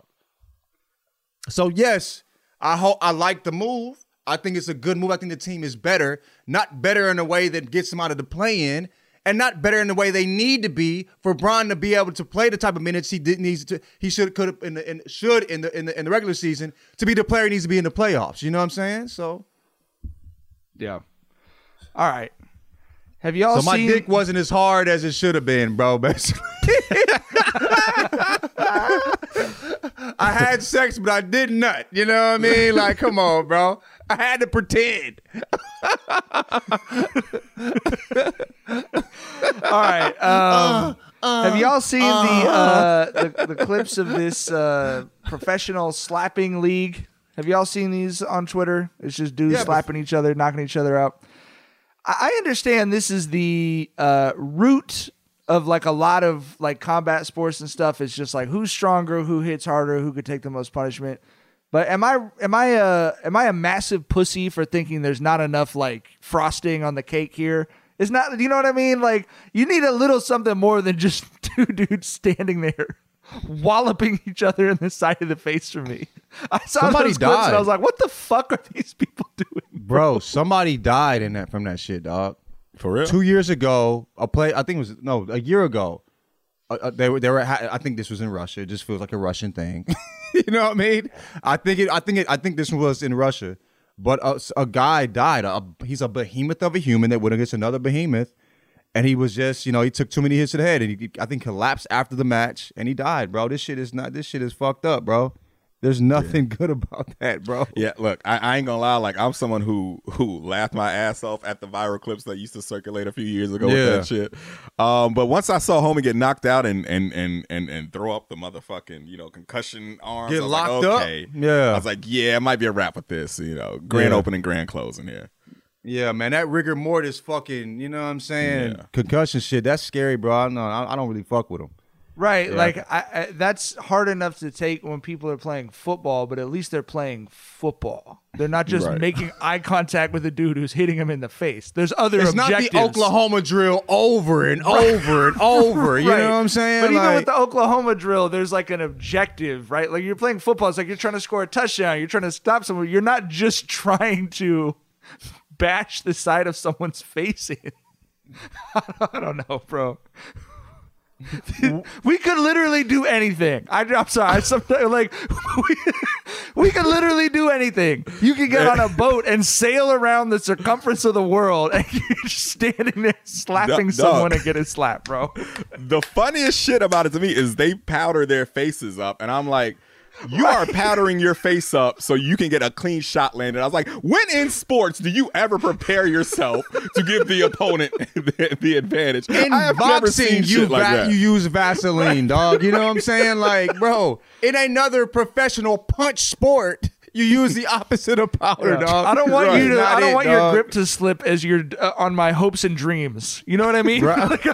G: So, yes, I hope I like the move. I think it's a good move. I think the team is better. Not better in a way that gets them out of the play-in, and not better in the way they need to be for Bron to be able to play the type of minutes he did needs to. He should could have in the in, should in the in the in the regular season to be the player he needs to be in the playoffs. You know what I'm saying? So,
F: yeah. All right. Have y'all
G: so
F: seen...
G: my dick wasn't as hard as it should have been, bro, basically. I had sex, but I did nut. You know what I mean? Like, come on, bro. I had to pretend.
F: All right. Um, uh, uh, have y'all seen uh, the, uh, the the clips of this uh, professional slapping league? Have y'all seen these on Twitter? It's just dudes yeah, slapping but... each other, knocking each other out. I understand this is the uh, root of like a lot of like combat sports and stuff. It's just like who's stronger, who hits harder, who could take the most punishment. But am I am I a am I a massive pussy for thinking there's not enough like frosting on the cake here? It's not. You know what I mean? Like you need a little something more than just two dudes standing there walloping each other in the side of the face for me. I saw
G: somebody
F: those clips
G: died.
F: and I was like, what the fuck are these people doing?
G: Bro, bro somebody died in that from that shit, dog.
H: For real?
G: Two years ago, a play, I think it was, no, a year ago, uh, they were, they were, I think this was in Russia. It just feels like a Russian thing. You know what I mean? I think it, I think it, I think this was in Russia. But a, a guy died. A, he's a behemoth of a human that went against another behemoth. And he was just, you know, he took too many hits to the head, and he, I think, collapsed after the match, and he died, bro. This shit is not, this shit is fucked up, bro. There's nothing yeah. good about that, bro.
H: Yeah, look, I, I ain't gonna lie. Like, I'm someone who who laughed my ass off at the viral clips that used to circulate a few years ago yeah. with that shit. Um, but once I saw homie get knocked out and and and and and throw up the motherfucking, you know, concussion arms,
G: get
H: I was
G: locked
H: like, okay.
G: up. Yeah,
H: I was like, yeah, it might be a wrap with this. You know, grand yeah. opening, grand closing here.
G: Yeah, man, that rigor mortis fucking, you know what I'm saying? Yeah. Concussion shit, that's scary, bro. I, know, I, I don't really fuck with them.
F: Right,
G: yeah.
F: like I, I, that's hard enough to take when people are playing football, but at least they're playing football. They're not just right. making eye contact with a dude who's hitting him in the face. There's other
G: it's
F: objectives.
G: It's not the Oklahoma drill over and right. over and over. You right. know what I'm saying?
F: But
G: like,
F: even with the Oklahoma drill, there's like an objective, right? Like you're playing football. It's like you're trying to score a touchdown. You're trying to stop someone. You're not just trying to bash the side of someone's face in. I don't know, bro. We could literally do anything. I, I'm sorry. Sometimes, like we, we could literally do anything. You could get on a boat and sail around the circumference of the world, and you're just standing there slapping
H: no,
F: someone
H: no.
F: and getting slapped, bro.
H: The funniest shit about it to me is they powder their faces up, and I'm like, you are powdering your face up so you can get a clean shot landed. I was like, when in sports do you ever prepare yourself to give the opponent the, the advantage?
G: In
H: I have never
G: boxing,
H: seen
G: you,
H: shit like
G: va-
H: that.
G: you use Vaseline, dog. You know what I'm saying? Like, bro, in another professional punch sport, you use the opposite of powder,
F: Yeah.
G: dog.
F: I don't want
G: Right.
F: you to.
G: Not
F: I don't
G: it,
F: want your
G: dog.
F: grip to slip as you're uh, on my hopes and dreams. You know what I mean?
G: Right.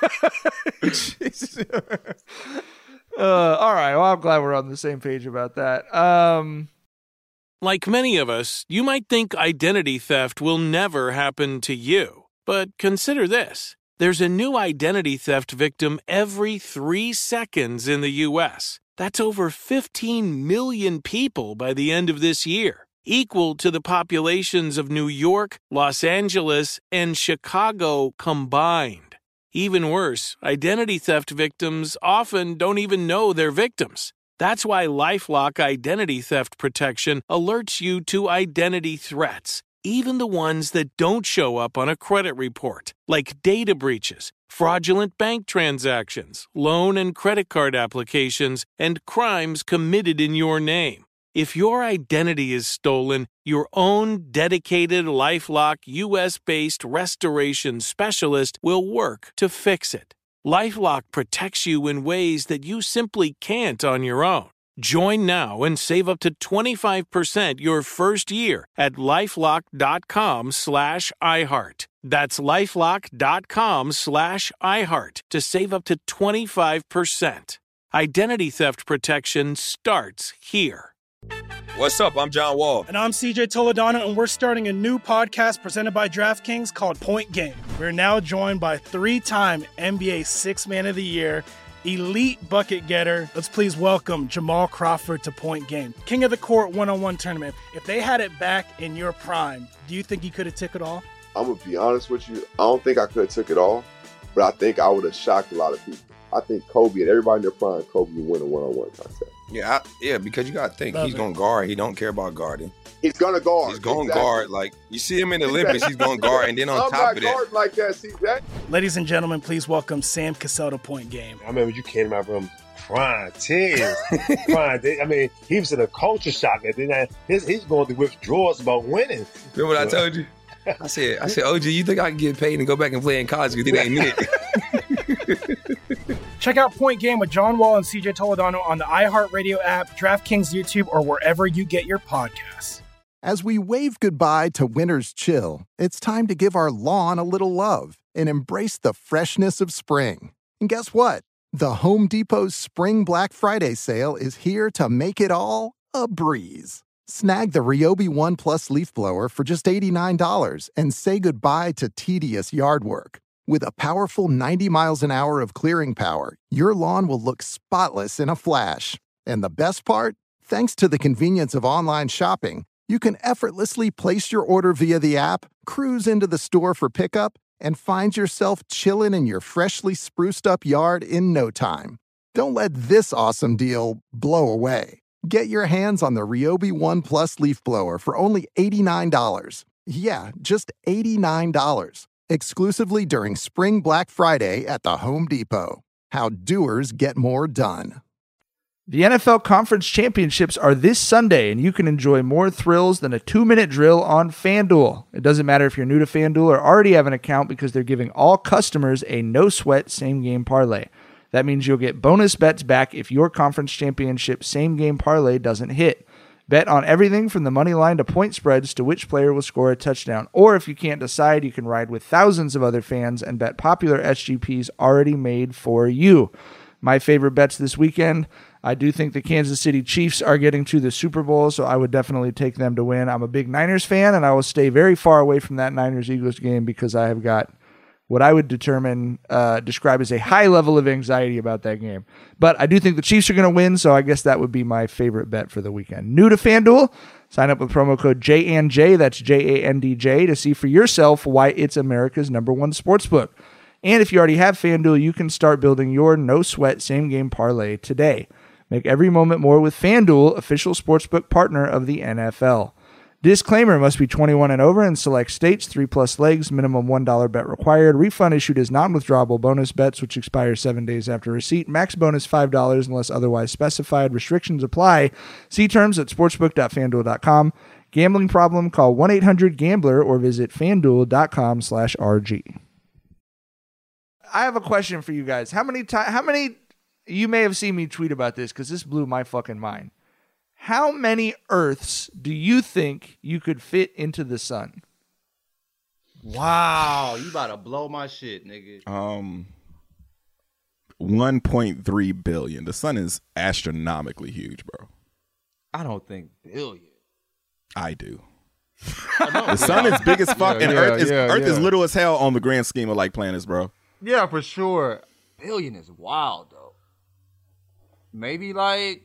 F: uh, all right. Well, I'm glad we're on the same page about that. Um,
J: Like many of us, you might think identity theft will never happen to you. But consider this. There's a new identity theft victim every three seconds in the U S That's over fifteen million people by the end of this year, equal to the populations of New York, Los Angeles, and Chicago combined. Even worse, identity theft victims often don't even know they're victims. That's why LifeLock Identity Theft Protection alerts you to identity threats, even the ones that don't show up on a credit report, like data breaches, fraudulent bank transactions, loan and credit card applications, and crimes committed in your name. If your identity is stolen, your own dedicated LifeLock U S-based restoration specialist will work to fix it. LifeLock protects you in ways that you simply can't on your own. Join now and save up to twenty-five percent your first year at LifeLock.com slash iHeart. That's LifeLock.com slash iHeart to save up to twenty-five percent. Identity theft protection starts here.
K: What's up? I'm John Wall.
L: And I'm C J Toledano, and we're starting a new podcast presented by DraftKings called Point Game. We're now joined by three-time N B A Sixth Man of the Year, elite bucket getter. Let's please welcome Jamal Crawford to Point Game. King of the Court one-on-one tournament. If they had it back in your prime, do you think you could have took it all?
M: I'm going to be honest with you. I don't think I could have took it all, but I think I would have shocked a lot of people. I think Kobe and everybody in their prime, Kobe would win a one-on-one contest.
K: Yeah, I, yeah, because you got to think,
L: Love
K: he's
L: it.
K: going to guard. He don't care about guarding.
M: He's going to guard.
K: He's going to
M: Exactly.
K: guard. Like, you see him in the Olympics, he's going to guard. And then on
M: I'm
K: top
M: not
K: of that,
M: guarding like that, C J.
L: Ladies and gentlemen, please welcome Sam Cassell to Point Game.
N: I remember you came in my room crying, tears, crying. I mean, he was in a culture shock. And then I, his, he's going through withdrawals about winning.
K: remember what I told you? I said, I said, O G, you think I can get paid and go back and play in college because it ain't it?
L: Check out Point Game with John Wall and C J Toledano on the iHeartRadio app, DraftKings YouTube, or wherever you get your podcasts.
O: As we wave goodbye to winter's chill, it's time to give our lawn a little love and embrace the freshness of spring. And guess what? The Home Depot's Spring Black Friday sale is here to make it all a breeze. Snag the Ryobi One Plus leaf blower for just eighty-nine dollars and say goodbye to tedious yard work. With a powerful ninety miles an hour of clearing power, your lawn will look spotless in a flash. And the best part? Thanks to the convenience of online shopping, you can effortlessly place your order via the app, cruise into the store for pickup, and find yourself chilling in your freshly spruced up yard in no time. Don't let this awesome deal blow away. Get your hands on the Ryobi One Plus leaf blower for only eighty-nine dollars. Yeah, just eighty-nine dollars. Exclusively during Spring Black Friday at the Home Depot. How doers get more done.
F: The N F L Conference Championships are this Sunday, and you can enjoy more thrills than a two-minute drill on FanDuel. It doesn't matter if you're new to FanDuel or already have an account because they're giving all customers a no-sweat same-game parlay. That means you'll get bonus bets back if your conference championship same-game parlay doesn't hit. Bet on everything from the money line to point spreads to which player will score a touchdown. Or if you can't decide, you can ride with thousands of other fans and bet popular S G Ps already made for you. My favorite bets this weekend, I do think the Kansas City Chiefs are getting to the Super Bowl, so I would definitely take them to win. I'm a big Niners fan, and I will stay very far away from that Niners-Eagles game because I have got what I would determine, uh, describe as a high level of anxiety about that game. But I do think the Chiefs are going to win, so I guess that would be my favorite bet for the weekend. New to FanDuel? Sign up with promo code J A N J, that's J A N D J, to see for yourself why it's America's number one sportsbook. And if you already have FanDuel, you can start building your no-sweat same-game parlay today. Make every moment more with FanDuel, official sportsbook partner of the N F L. Disclaimer: must be twenty-one and over in select states. Three plus legs. Minimum one dollar bet required. Refund issued as non-withdrawable bonus bets, which expire seven days after receipt. Max bonus five dollars unless otherwise specified. Restrictions apply. See terms at sportsbook dot fanduel dot com. Gambling problem? Call one eight hundred gambler or visit fanduel dot com slash R G. I have a question for you guys. How many times? How many? You may have seen me tweet about this because this blew my fucking mind. How many Earths do you think you could fit into the sun?
G: Wow, you about to blow my shit, nigga.
H: Um, one point three billion. The sun is astronomically huge, bro.
G: I don't think billion.
H: I do. The sun is big as fuck,
G: Yeah,
H: and
G: yeah,
H: Earth is
G: yeah,
H: Earth is
G: yeah.
H: little as hell on the grand scheme of like planets, bro.
G: Yeah, for sure. Billion is wild though. Maybe like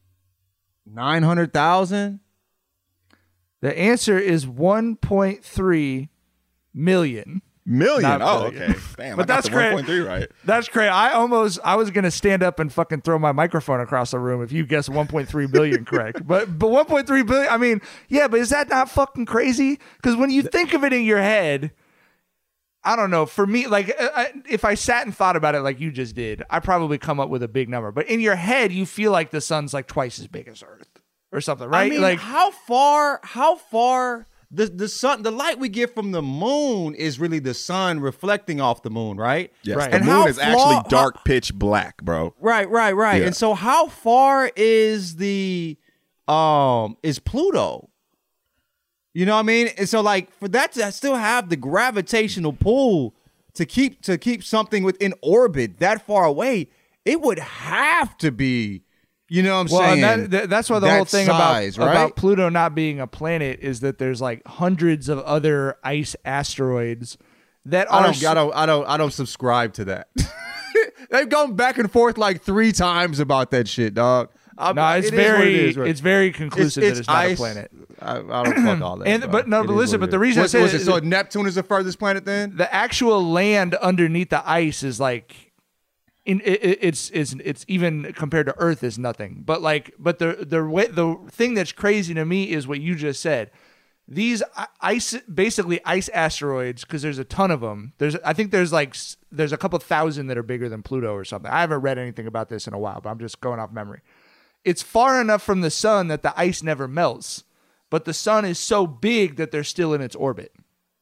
G: nine hundred thousand.
F: The answer is one point three million.
H: Million?
F: Not
H: Oh,
F: billion.
H: okay. Damn,
F: but
H: I got
F: that's
H: the
F: crazy.
H: one point three right.
F: That's crazy. I almost, I was gonna stand up and fucking throw my microphone across the room if you guessed one point three billion correct. But but one point three billion. I mean, yeah, but is that not fucking crazy? Because when you think of it in your head, I don't know. For me, like I, if I sat and thought about it like you just did, I probably come up with a big number. But in your head, you feel like the sun's like twice as big as Earth or something, right?
G: I mean,
F: like
G: how far? How far? The the sun, the light we get from the moon is really the sun reflecting off the moon, right?
H: Yes,
F: Right.
H: the
G: And
H: moon
G: how
H: is
G: far-
H: actually dark pitch black, bro.
G: Right, right, right.
H: Yeah.
G: And so, how far is the um is Pluto? You know what I mean? And so, like, for that to still have the gravitational pull to keep to keep something within orbit that far away, it would have to be. You know what I'm
F: well,
G: saying?
F: and that, that, that's why the
G: That
F: whole thing
G: size,
F: about,
G: right?
F: about Pluto not being a planet is that there's like hundreds of other ice asteroids that
G: I
F: are.
G: don't, I don't, I don't, I don't subscribe to that. They've gone back and forth like three times about that shit, dog. I'm-
F: No, it's
G: it is what
F: very,
G: it is, right?
F: it's very conclusive
G: It's-
F: that
G: it's
F: it's not
G: ice.
F: a planet.
G: I, I don't fuck all that.
F: And
G: bro.
F: but no,
G: It
F: but
G: is
F: listen,
G: what
F: but
G: it
F: the
G: is.
F: reason
G: What's-
F: I say
G: what's
F: that-
G: it, so Neptune is the furthest planet then?
F: The actual land underneath the ice is like. In, it, it- it's it's it's even compared to Earth is nothing. But like, but the the way, the thing that's crazy to me is what you just said. These i- ice, basically ice asteroids, because there's a ton of them. There's, I think there's like s- there's a couple thousand that are bigger than Pluto or something. I haven't read anything about this in a while, but I'm just going off memory. It's far enough from the sun that the ice never melts, but the sun is so big that they're still in its orbit.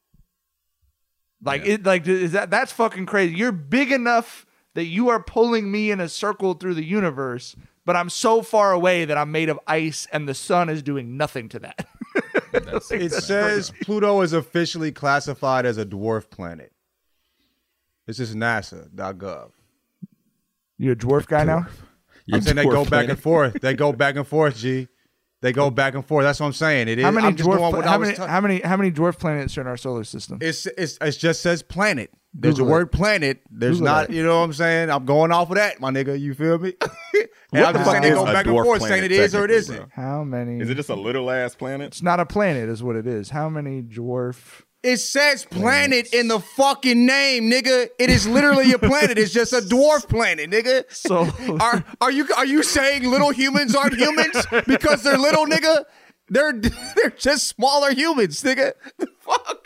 F: Like it, like is that that's fucking crazy. You're big enough that you are pulling me in a circle through the universe, but I'm so far away that I'm made of ice and the sun is doing nothing to that.
H: That's,
G: It
H: that's
G: says
H: crazy.
G: Pluto is officially classified as a dwarf planet. This is NASA dot gov.
F: You a dwarf guy now?
G: I'm saying they go
H: dwarf
G: back
H: planet.
G: and forth. They go back and forth, G. They go back and forth. That's what I'm saying. It is.
F: How many
G: I'm just
F: dwarf?
G: going
F: pla-
G: what I
F: how
G: was
F: many?
G: ta-
F: how many? How many dwarf planets are in our solar system?
G: It's, it's it just says planet. There's
F: Google
G: a word planet. There's
F: Google
G: not.
F: it.
G: You know what I'm saying? I'm going off of that, my nigga. You feel me? and
H: What
G: I'm
H: the
G: just
H: fuck
G: saying they
H: is
G: go
H: a
G: back and
H: dwarf
G: forth,
H: planet,
G: saying it is or it
H: technically,
G: isn't.
H: bro?
F: How many?
H: Is it just a little ass planet?
F: It's not a planet, is what it is. How many dwarf?
G: It says planet in the fucking name, nigga. It is literally a planet. It's just a dwarf planet, nigga.
F: So
G: are are you are you saying little humans aren't humans because they're little, nigga? They're they're just smaller humans, nigga. The fuck?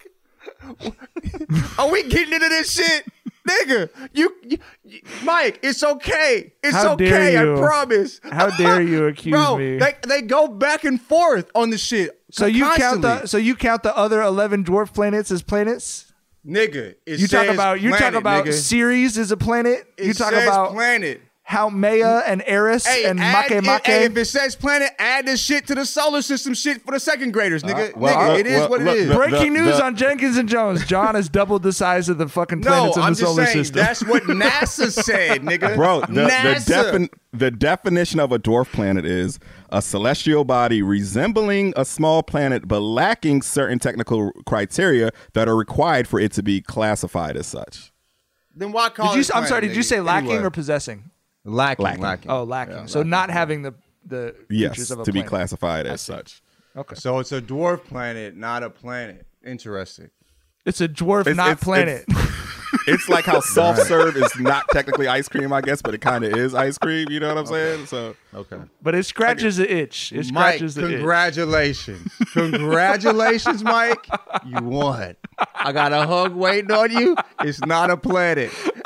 G: Are we getting into this shit? Nigga, you, you, you Mike, it's okay. It's
F: How
G: okay,
F: dare you.
G: I promise.
F: How dare you accuse
G: Bro,
F: me?
G: They they go back and forth on the shit.
F: So you count
G: constantly.
F: the so you count the other eleven dwarf planets as planets?
G: Nigga, it
F: You talk
G: says
F: about you talk
G: planet,
F: about
G: nigga.
F: Ceres is a planet.
G: It
F: you talk
G: says
F: about
G: planet.
F: how Maya and Eris
G: Hey,
F: and
G: add,
F: Make
G: it-
F: Make.
G: hey, if it says planet, add this shit to the solar system shit for the second graders, nigga.
H: Uh, well,
G: nigga,
H: uh,
G: it is
H: well,
G: what it
H: look,
G: is.
H: the-
F: Breaking news
H: the-
F: on Jenkins and Jones. John has doubled the size of the fucking
G: no,
F: planets in
G: I'm
F: the
G: just
F: solar
G: saying
F: system.
G: that's what NASA said, nigga.
H: Bro, the, the,
G: NASA.
H: defin- the definition of a dwarf planet is a celestial body resembling a small planet but lacking certain technical criteria that are required for it to be classified as such.
G: Then why call
F: Did
G: it
F: you? I'm sorry.
G: planet,
F: Did you
G: nigga?
F: say lacking
G: Anyway.
F: or possessing?
G: lacking?
H: Lacking.
G: Lacking.
F: Oh, lacking.
G: Yeah,
F: so
G: lacking.
F: not having the the
H: Yes,
F: features of a
H: to be
F: planet.
H: classified as such.
F: Okay.
G: So it's a dwarf planet, not a planet. Interesting.
F: It's a dwarf,
H: It's-
F: not
H: it's-
F: planet.
H: it's like how soft serve is not technically ice cream, I guess, but it kind of is ice cream. You know what I'm saying? So
G: okay,
F: but it scratches the itch. It
G: Mike,
F: scratches the
G: congratulations, itch. Congratulations, Mike. You won. I got a hug waiting on you. It's not a planet.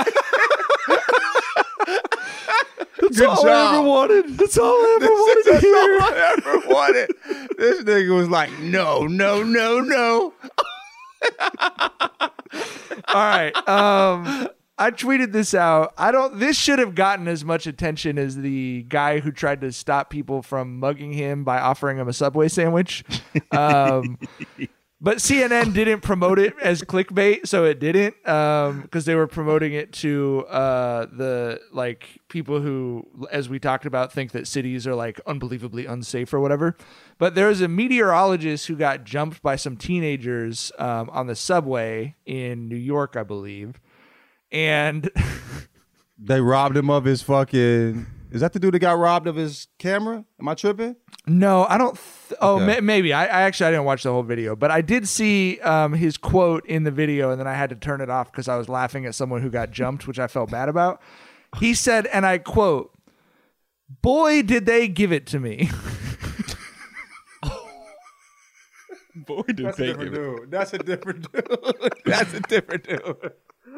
F: That's
G: Good
F: all
G: job.
F: I ever wanted. That's all I ever
G: This
F: wanted
G: is
F: to
G: that's
F: hear.
G: all I ever wanted. This nigga was like, no, no, no, no.
F: All right. Um, I tweeted this out. I don't. This should have gotten as much attention as the guy who tried to stop people from mugging him by offering him a Subway sandwich. Um, but C N N didn't promote it as clickbait, so it didn't, because um, they were promoting it to uh, the like people who, as we talked about, think that cities are like unbelievably unsafe or whatever. But there was a meteorologist who got jumped by some teenagers um, on the subway in New York, I believe. And
G: they robbed him of his fucking... Is that the dude that got robbed of his camera? Am I tripping?
F: No, I don't... Th- oh,
G: Okay.
F: ma- maybe. I, I actually I didn't watch the whole video. But I did see um, his quote in the video, and then I had to turn it off because I was laughing at someone who got jumped, which I felt bad about. He said, and I quote, "Boy, did they give it to me."
H: Boy, did
G: That's
H: they
G: a different
H: give it.
G: dude. That's a different dude. That's a different dude.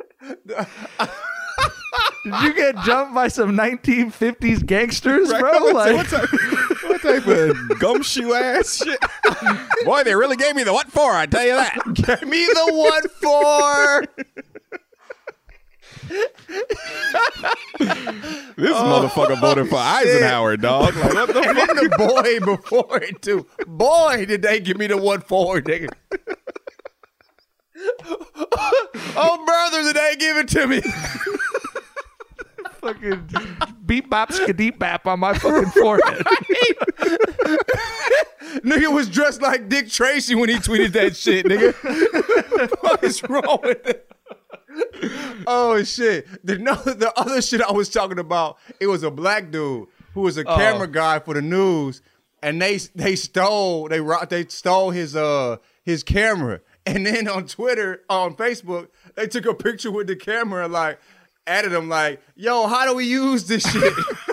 F: Did you get jumped by some nineteen fifties gangsters,
H: Right,
F: bro?
H: what,
F: Like,
H: what type, what type of gumshoe ass shit? Boy, they really gave me the what for, I tell you that.
G: Give me the what for.
H: This
G: Oh,
H: motherfucker voted for
G: shit.
H: Eisenhower, dog. Like, what the
G: And
H: fuck?
G: then the boy before it too. Boy, did they give me the what for, nigga. Oh, brother, did they give it to me?
F: fucking beep bop skadeep bap on my fucking forehead.
G: Nigga was dressed like Dick Tracy when he tweeted that shit, nigga. What is wrong with it? Oh shit! The no, the other shit I was talking about, it was a black dude who was a
F: Oh.
G: camera guy for the news, and they they stole they ro- they stole his uh his camera, and then on Twitter on Facebook they took a picture with the camera and like added him like, yo, how do we use this shit?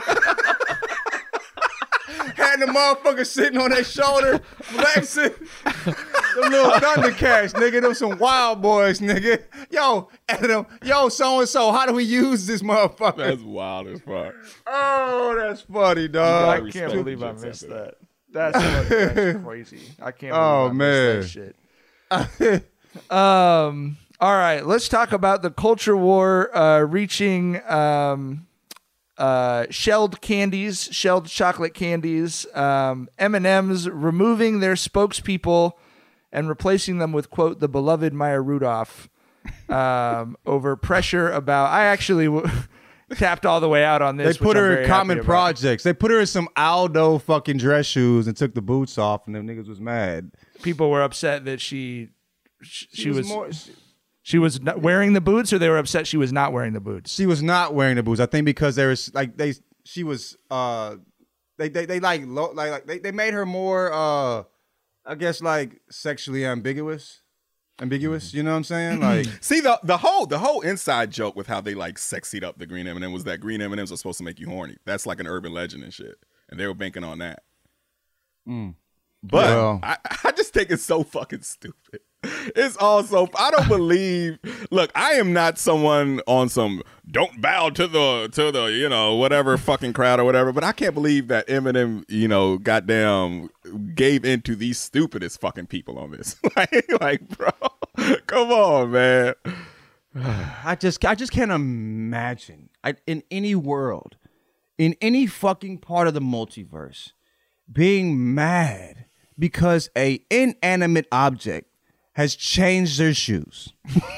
G: Had the motherfucker sitting on their shoulder, flexing. Them little Thundercats, nigga. Them some wild boys, nigga. Yo, Adam, yo, so-and-so, how do we use this motherfucker?
H: That's wild as fuck.
G: Oh, that's funny, dog.
F: I can't believe I missed that. That's, that's crazy. I can't believe
G: Oh,
F: I
G: man.
F: missed that shit. um, all right, let's talk about the culture war uh, reaching um, uh, shelled candies, shelled chocolate candies, um, M and M's removing their spokespeople and replacing them with, quote, the beloved Maya Rudolph um, over pressure about... I actually w- tapped all the way out on
G: They
F: this.
G: put
F: which I'm
G: her
F: very
G: in
F: happy
G: common
F: about.
G: projects. They put her in some Aldo fucking dress shoes and took the boots off, and them niggas was mad.
F: People were upset that she she, she was,
G: was more-
F: she was not wearing the boots, or they were upset she was not wearing the boots.
G: She was not wearing the boots. I think because there was like they she was uh they they, they like lo, like like they, they made her more uh I guess like sexually ambiguous. Ambiguous, you know what I'm saying? Like
H: See the the whole the whole inside joke with how they like sexied up the green M and M was that green M and M's are supposed to make you horny. That's like an urban legend and shit, and they were banking on that.
G: mm.
H: But
G: Well.
H: I, I just think it's so fucking stupid. It's all so I don't believe. Look, I am not someone on some don't bow to the to the you know whatever fucking crowd or whatever. But I can't believe that Eminem you know goddamn gave in to these stupidest fucking people on this. like, like, bro, come on, man.
G: I just I just can't imagine I, in any world, in any fucking part of the multiverse, being mad because a inanimate object has changed their shoes.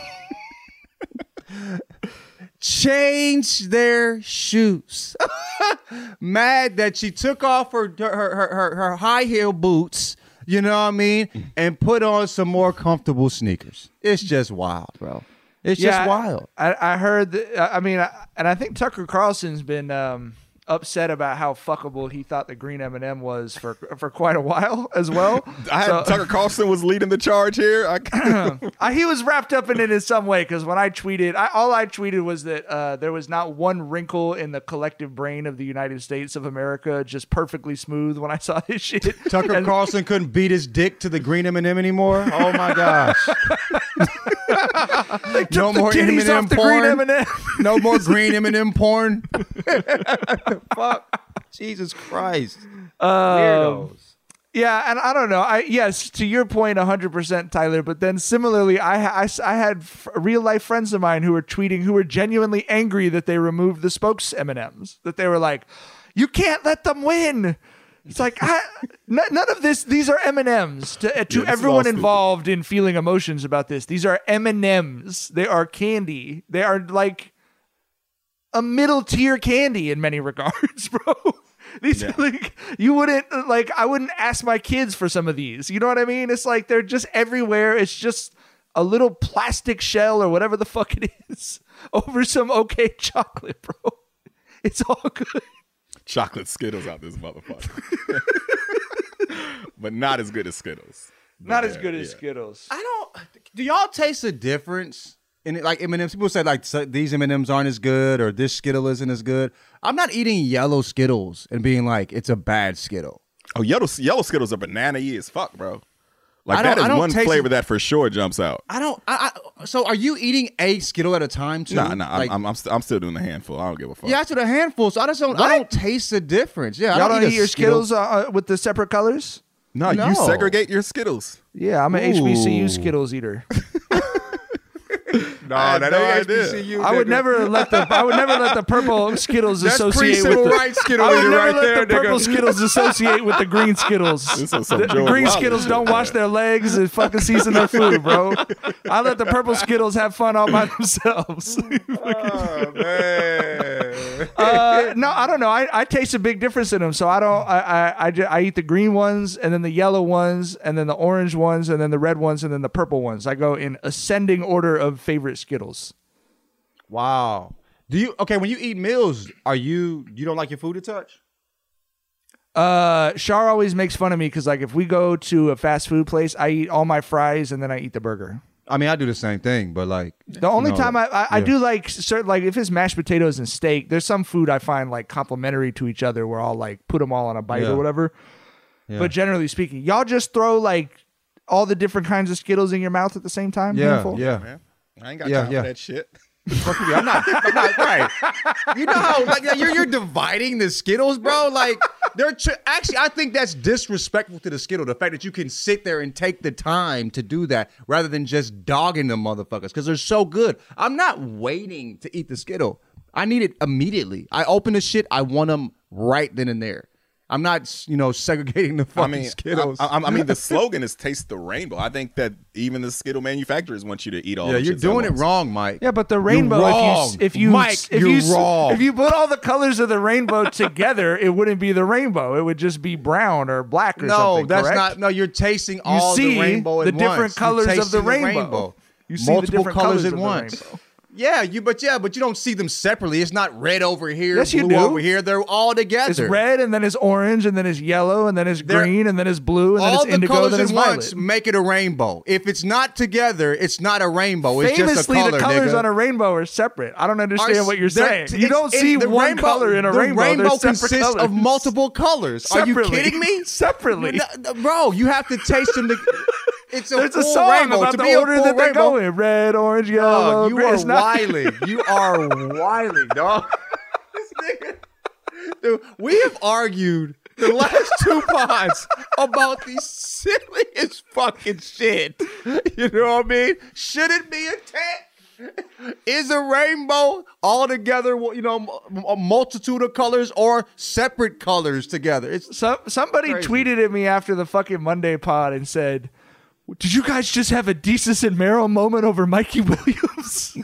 G: Changed their shoes. Mad that she took off her her, her her her high heel boots, you know what I mean, and put on some more comfortable sneakers. It's just wild, bro. It's
F: Yeah,
G: just wild.
F: I, I heard. That, I mean, I, and I think Tucker Carlson's been. Um, upset about how fuckable he thought the green M and M was for for quite a while as well.
H: I had
F: So-
H: Tucker Carlson was leading the charge here. I,
F: Uh, he was wrapped up in it in some way because when I tweeted, I, all I tweeted was that uh, there was not one wrinkle in the collective brain of the United States of America, just perfectly smooth when I saw this shit.
G: Tucker
F: And-
G: Carlson couldn't beat his dick to the green M and M anymore. Oh my gosh! No
F: the
G: more M
F: titties
G: and M
F: off the green M
G: porn.
F: and M.
G: No more green M and M porn. Fuck! Jesus Christ!
F: Um, yeah, and I don't know. I yes, to your point, one hundred percent, Tyler. But then similarly, I ha- I, s- I had f- real life friends of mine who were tweeting who were genuinely angry that they removed the spokes M and M's. That they were like, "You can't let them win." It's like I, n- none of this. These are M and M's to, uh, to
H: Yeah, this is all
F: everyone
H: stupid.
F: involved in feeling emotions about this. These are M and M's. They are candy. They are like a middle tier candy in many regards, bro. These
H: Yeah.
F: like you wouldn't like I wouldn't ask my kids for some of these. You know what I mean? It's like they're just everywhere. It's just a little plastic shell or whatever the fuck it is over some okay chocolate, bro. It's all good.
H: Chocolate Skittles out this motherfucker. But not as good as Skittles.
F: Not
H: But
F: as
H: yeah,
F: good as
H: yeah.
F: Skittles.
G: I don't. Do y'all taste a difference in it? Like M and M's? People say like so- these M and M's aren't as good or this Skittle isn't as good. I'm not eating yellow Skittles and being like it's a bad Skittle.
H: Oh, yellow yellow Skittles are banana-y as fuck, bro. Like
G: I don't-
H: that
G: I
H: is
G: don't
H: one
G: taste
H: flavor
G: it.
H: that for sure jumps out.
G: I don't. I, I, so are you eating a Skittle at a time too?
H: Nah, nah.
G: Like,
H: I'm, I'm, I'm, st- I'm still doing the handful. I don't give a fuck.
G: yeah, that's what a handful. So I just don't. I don't taste the difference. Yeah, I
F: Y'all
G: don't,
F: don't
G: eat
F: eat
G: a
F: your
G: Skittle.
F: Skittles uh, with the separate colors?
H: No,
G: No.
H: you segregate your Skittles.
F: Yeah, I'm an H B C U
G: Ooh.
F: Skittles eater.
H: No, that ain't idea.
G: H B C U,
F: I would
G: nigga.
F: never let the I would never let the purple Skittles
G: That's
F: associate with
G: pre-civil
F: the
G: rights Skittles
F: I would never
G: right
F: let
G: there,
F: the purple
G: nigga.
F: Skittles associate with the green Skittles.
H: This is some
F: The, the
H: Joe
F: green
H: Wilder
F: Skittles
H: shit,
F: don't wash
H: man.
F: their legs and fucking season their food, bro. I let the purple Skittles have fun all by themselves.
G: Oh man.
F: uh, no, I don't know. I, I taste a big difference in them, so I don't. I I, I, ju- I eat the green ones, and then the yellow ones, and then the orange ones, and then the red ones, and then the purple ones. I go in ascending order of favorite Skittles.
G: Wow. Do you okay when you eat meals? Are you you don't like your food to touch?
F: Uh, Shar always makes fun of me because like if we go to a fast food place, I eat all my fries and then I eat the burger.
G: I mean, I do the same thing, but like
F: The only
G: you know,
F: time I I, I
G: yeah.
F: do like certain like if it's mashed potatoes and steak, there's some food I find like complementary to each other where I'll like put them all on a bite
G: Yeah.
F: or whatever.
G: Yeah.
F: But generally speaking, y'all just throw like all the different kinds of Skittles in your mouth at the same time.
G: Yeah,
F: handful?
G: yeah.
H: Man, I ain't got
G: Yeah,
H: time
G: yeah.
H: for that shit.
G: Fuck you, I'm not. I'm not right. You know how like you're you're dividing the Skittles, bro. Like they're tr- actually, I think that's disrespectful to the Skittle. The fact that you can sit there and take the time to do that rather than just dogging them motherfuckers because they're so good. I'm not waiting to eat the Skittle. I need it immediately. I open the shit. I want them right then and there. I'm not, you know, segregating the fucking
H: I mean,
G: Skittles.
H: I, I, I mean, the slogan is "Taste the Rainbow." I think that even the Skittle manufacturers want you to eat all.
G: yeah,
H: the
G: you're
H: shits at
G: doing it
H: once.
G: wrong, Mike.
F: Yeah, but the rainbow,
G: wrong.
F: if you if you
G: Mike,
F: if
G: you're
F: you s-
G: wrong.
F: if you put all the colors of the rainbow together, it wouldn't be the rainbow. It would just be brown or black or
G: No,
F: something.
G: that's
F: correct?
G: not. No, you're tasting
F: You
G: all
F: see
G: the rainbow
F: the
G: at
F: different
G: once. You're
F: colors of
G: tasting
F: the rainbow. You see the
G: multiple
F: different
G: colors
F: colors
G: at
F: of the
G: once.
F: rainbow.
G: Yeah, you. But yeah, but you don't see them separately. It's not red over here,
F: Yes, you
G: blue
F: do.
G: over here. They're all together.
F: It's red, and then it's orange, and then it's yellow, and then it's
G: They're-
F: green, and then it's blue, and then
G: all
F: it's
G: the
F: indigo,
G: colors
F: then
G: at
F: it's
G: once
F: violet.
G: make it a rainbow. If it's not together, it's not a rainbow. It's
F: Famously,
G: just a color.
F: the colors
G: nigga.
F: on a rainbow are separate. I don't understand
G: Are-
F: what you're
G: they're-
F: saying. You
G: it's-
F: don't
G: it's-
F: see
G: the
F: one
G: rainbow-
F: color in a
G: the
F: rainbow.
G: rainbow
F: They're separate
G: consists
F: colors.
G: of multiple colors. Are you
F: Separately.
G: kidding me?
F: Separately.
G: No, no, bro, you have to taste them. To, it's a
F: There's a
G: full
F: song
G: rainbow.
F: about
G: to
F: the
G: be a
F: order
G: full
F: that they
G: rainbow,
F: go in: red, orange, yellow.
G: Dog, you
F: green.
G: are
F: It's not-
G: wily. You are wily, dog. This nigga. Dude, we have argued the last two pods about the silliest fucking shit. You know what I mean? Should it be a tent? Is a rainbow all together, you know, a multitude of colors or separate colors together? It's
F: Some, somebody
G: crazy.
F: tweeted at me after the fucking Monday pod and said, "Did you guys just have a Desus and Mero moment over Mikey Williams?"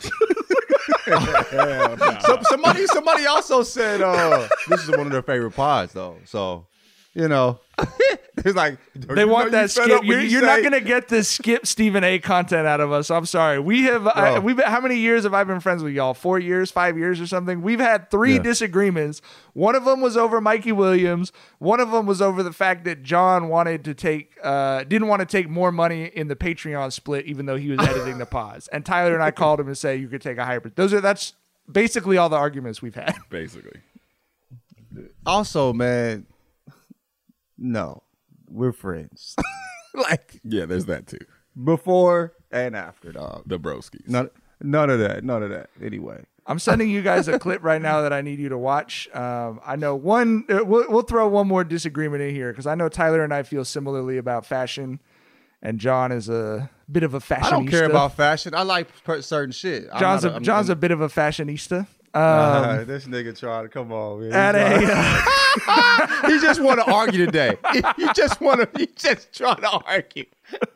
G: So, somebody, somebody also said uh, this is one of their favorite pods, though. So, you know, It's like
F: they want that skip. You're,
G: you
F: you're
G: say,
F: not going to get this skip Stephen A. content out of us. I'm sorry. We have. I, we've. How many years have I been friends with y'all? Four years, five years, or something. We've had three
G: Yeah.
F: disagreements. One of them was over Mikey Williams. One of them was over the fact that John wanted to take, uh, didn't want to take more money in the Patreon split, even though he was editing the pods. And Tyler and I called him and say you could take a hybrid. Those are that's basically all the arguments we've had.
H: Basically.
G: Also, man, no, we're friends. Like,
H: yeah, there's that too.
G: Before and after, dog.
H: The broskies.
G: None, none of that. None of that. Anyway.
F: I'm sending you guys a clip right now that I need you to watch. Um, I know one, uh, we'll, we'll throw one more disagreement in here because I know Tyler and I feel similarly about fashion, and John is a bit of a fashionista.
G: I don't care about fashion. I like per- certain shit. I'm
F: John's
G: not
F: a,
G: I'm-
F: John's
G: I'm-
F: a bit of a fashionista. Um,
G: Uh, this nigga trying to come on, man.
F: At
G: He's
F: a,
G: like- he just want to argue today. He just want to. He just trying to argue.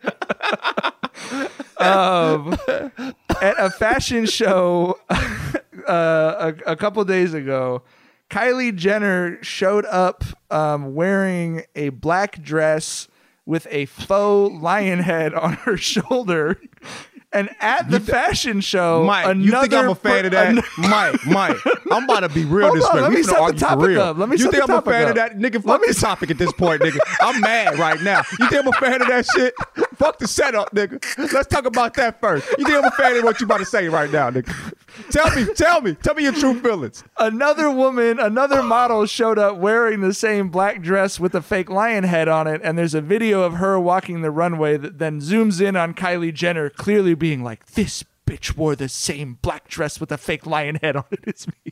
F: um, at a fashion show uh, a, a couple days ago, Kylie Jenner showed up um, wearing a black dress with a faux lion head on her shoulder. And at the fashion show,
G: Mike, you think I'm a fan of that?
F: an-
G: Mike, Mike, I'm about to be real
F: Hold
G: this
F: on,
G: way.
F: let
G: We
F: me
G: finna
F: set the
G: argue for
F: topic
G: real.
F: up. Let me
G: you
F: set
G: think
F: the
G: I'm a
F: topic
G: fan
F: up.
G: of that? Nigga, fuck this topic at this point, nigga. I'm mad right now. You think I'm a fan of that shit? Fuck the setup, nigga. Let's talk about that first. You think I'm a fan of what you about to say right now, nigga? Tell me, tell me, tell me your true feelings.
F: Another woman, another model showed up wearing the same black dress with a fake lion head on it, and there's a video of her walking the runway that then zooms in on Kylie Jenner, clearly being like, "This bitch wore the same black dress with a fake lion head on it as me."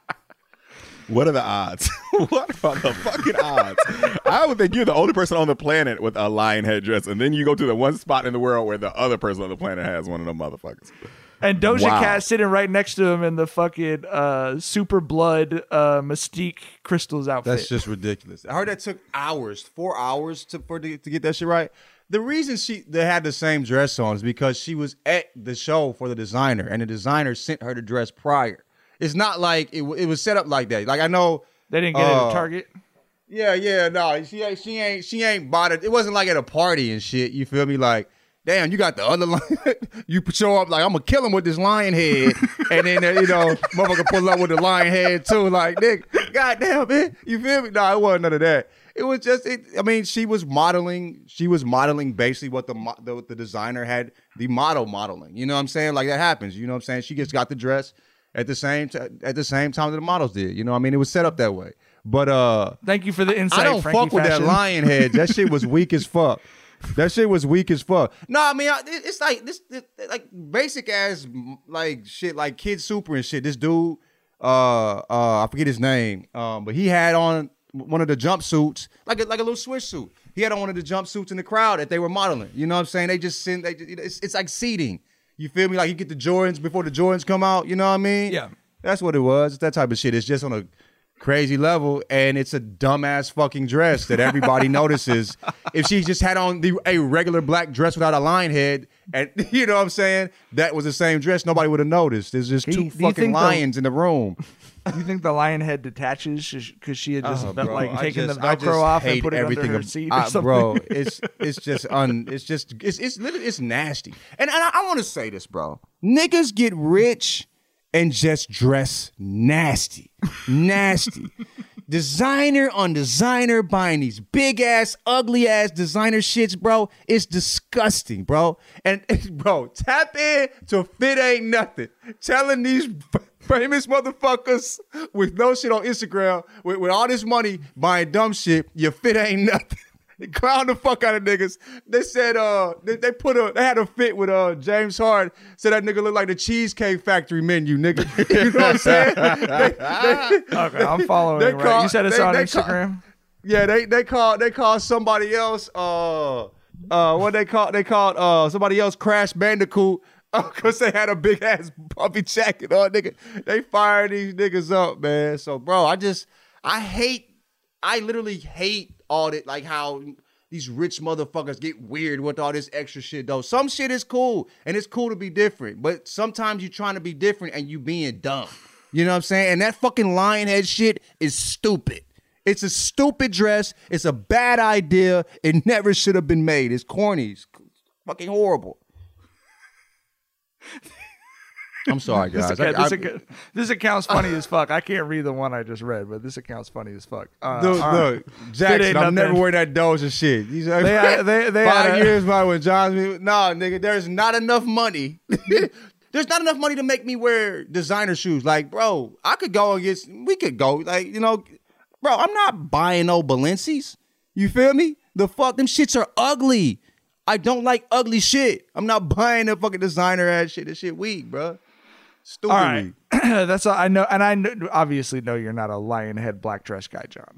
H: What are the odds? What are the fucking odds? I would think you're the only person on the planet with a lion head dress, and then you go to the one spot in the world where the other person on the planet has one of them motherfuckers.
F: And Doja
H: Wow.
F: Cat sitting right next to him in the fucking uh, super blood uh, Mystique crystals outfit.
G: That's just ridiculous. I heard that took hours, four hours to for to, to get that shit right. The reason she they had the same dress on is because she was at the show for the designer, and the designer sent her the dress prior. It's not like it, it was set up like that. Like I know
F: they didn't get it
G: uh,
F: at Target.
G: Yeah, yeah, no, she ain't, she ain't, she ain't bought it. It wasn't like at a party and shit. You feel me? Like, damn, you got the other line. You show up like I'm gonna kill him with this lion head, and then uh, you know, motherfucker pull up with the lion head too. Like, nigga, goddamn, man, you feel me? No, it wasn't none of that. It was just, it, I mean, she was modeling. She was modeling basically what the, mo- the the designer had the model modeling. You know what I'm saying? Like that happens. You know what I'm saying? She just got the dress at the same t- at the same time that the models did. You know what I mean? It was set up that way. But uh,
F: thank you for the insight.
G: I don't
F: Frankie
G: fuck with
F: Fashion.
G: that lion head. That shit was weak as fuck. That shit was weak as fuck. No, I mean I, it- it's like this, this, like basic ass like shit, like Kid Super and shit. This dude, uh, uh, I forget his name, um, but he had on one of the jumpsuits, like a, like a little Swiss suit. He had on one of the jumpsuits in the crowd that they were modeling. You know what I'm saying? They just send. They, it's, it's like seating. You feel me? Like you get the Jordans before the Jordans come out. You know what I mean?
F: Yeah.
G: That's what it was. It's that type of shit. It's just on a crazy level, and it's a dumbass fucking dress that everybody notices. If she just had on the a regular black dress without a lion head, and you know what I'm saying, that was the same dress, nobody would have noticed. There's just
F: Do
G: two
F: you- do you
G: fucking
F: think the-
G: lions in the room.
F: Do you think the lion head detaches because she had just
G: Oh,
F: felt
G: bro,
F: like
G: I
F: taking
G: just-
F: the
G: I
F: Velcro
G: just
F: off and
G: hate
F: put it
G: everything
F: under her
G: ab-
F: seat or
G: uh,
F: something?
G: Bro, it's it's just un it's just it's it's literally it's nasty. And, and I, I want to say this, bro. Niggas get rich and just dress nasty, nasty. Designer on designer buying these big ass, ugly ass designer shits, bro. It's disgusting, bro. And bro, tap in to Fit Ain't Nothing. Telling these famous motherfuckers with no shit on Instagram, with, with all this money buying dumb shit, your fit ain't nothing. They clown the fuck out of niggas. They said uh they, they put a they had a fit with uh James Harden. Said that nigga looked like the Cheesecake Factory menu, nigga. You know what I'm saying? They- they-
F: Okay, I'm following
G: they
F: right.
G: call-
F: You said it's
G: they-
F: on
G: they
F: Instagram?
G: call- yeah, they they called they called somebody else uh uh what they called they called uh somebody else Crash Bandicoot. Because they had a big ass puffy jacket on, nigga. They fired these niggas up, man. So, bro, I just, I hate, I literally hate all that, like how these rich motherfuckers get weird with all this extra shit, though. Some shit is cool, and it's cool to be different. But sometimes you're trying to be different and you being dumb. You know what I'm saying? And that fucking lion head shit is stupid. It's a stupid dress. It's a bad idea. It never should have been made. It's corny. It's fucking horrible. I'm sorry, guys.
F: This, account, I, this, account, this account's funny as fuck. I can't read the one I just read, but this account's funny as fuck. Uh,
G: look,
F: right.
G: look, Jackson, I'm never wearing that Doja shit. He's like,
F: they, had, they, they
G: five
F: had a,
G: years by when John's. Nah, nigga, there's not enough money. There's not enough money to make me wear designer shoes. Like, bro, I could go and get. We could go. Like, you know, bro, I'm not buying no Balenci's. You feel me? The fuck, them shits are ugly. I don't like ugly shit. I'm not buying that fucking designer ass shit. This shit weak, bro. Stupid.
F: All right, that's all I know, and I know, obviously know you're not a lion head black dress guy, John.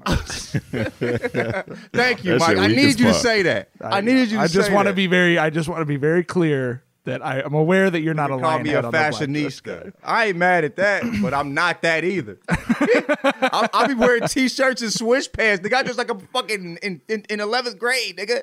G: Thank you, Mike. I needed you to say that. I, I needed you. to
F: I just
G: say
F: want
G: that.
F: to be very. I just want to be very clear that I, I'm aware that you're not
G: you
F: a
G: call
F: lion
G: me
F: head
G: a
F: on the black dress
G: fashionista.
F: guy.
G: I ain't mad at that, but I'm not that either. I'll, I'll be wearing t-shirts and swish pants. The guy just like a fucking in, in, in eleventh grade, nigga.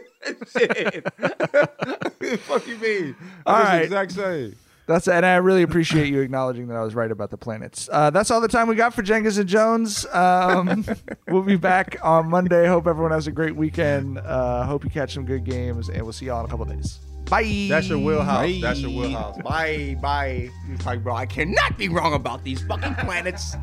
G: Shit. Fuck you mean?
F: All
G: I'm
F: right.
G: the exact same.
F: That's and I really appreciate you acknowledging that I was right about the planets. Uh, that's all the time we got for Jenkins and Jones. Um, we'll be back on Monday. Hope everyone has a great weekend. Uh, hope you catch some good games, and we'll see y'all in a couple days. Bye.
G: That's your wheelhouse.
F: Bye.
G: That's your wheelhouse. Bye. Bye. He's like, bro, I cannot be wrong about these fucking planets.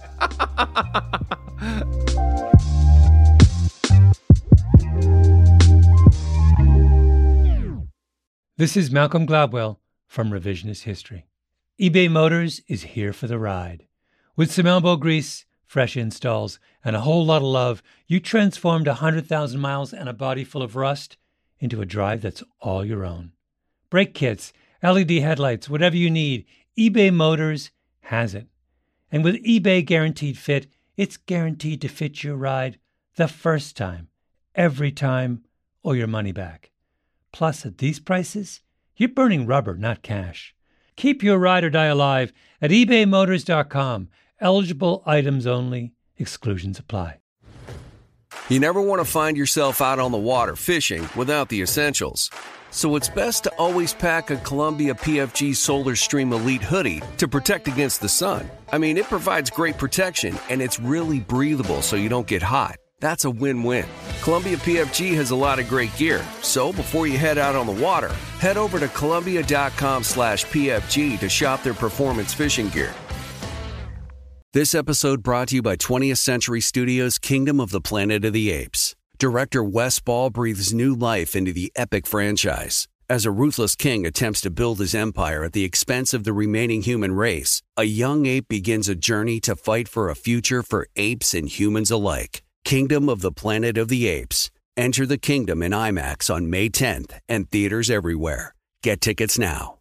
P: This is Malcolm Gladwell from Revisionist History. eBay Motors is here for the ride. With some elbow grease, fresh installs, and a whole lot of love, you transformed one hundred thousand miles and a body full of rust into a drive that's all your own. Brake kits, L E D headlights, whatever you need, eBay Motors has it. And with eBay Guaranteed Fit, it's guaranteed to fit your ride the first time, every time, or your money back. Plus, at these prices, you're burning rubber, not cash. Keep your ride or die alive at ebay motors dot com. Eligible items only. Exclusions apply.
Q: You never want to find yourself out on the water fishing without the essentials. So it's best to always pack a Columbia P F G Solar Stream Elite hoodie to protect against the sun. I mean, it provides great protection, and it's really breathable so you don't get hot. That's a win-win. Columbia P F G has a lot of great gear, so before you head out on the water, head over to Columbia.com slash PFG to shop their performance fishing gear. This episode brought to you by twentieth Century Studios' Kingdom of the Planet of the Apes. Director Wes Ball breathes new life into the epic franchise. As a ruthless king attempts to build his empire at the expense of the remaining human race, a young ape begins a journey to fight for a future for apes and humans alike. Kingdom of the Planet of the Apes. Enter the kingdom in IMAX on May tenth and theaters everywhere. Get tickets now.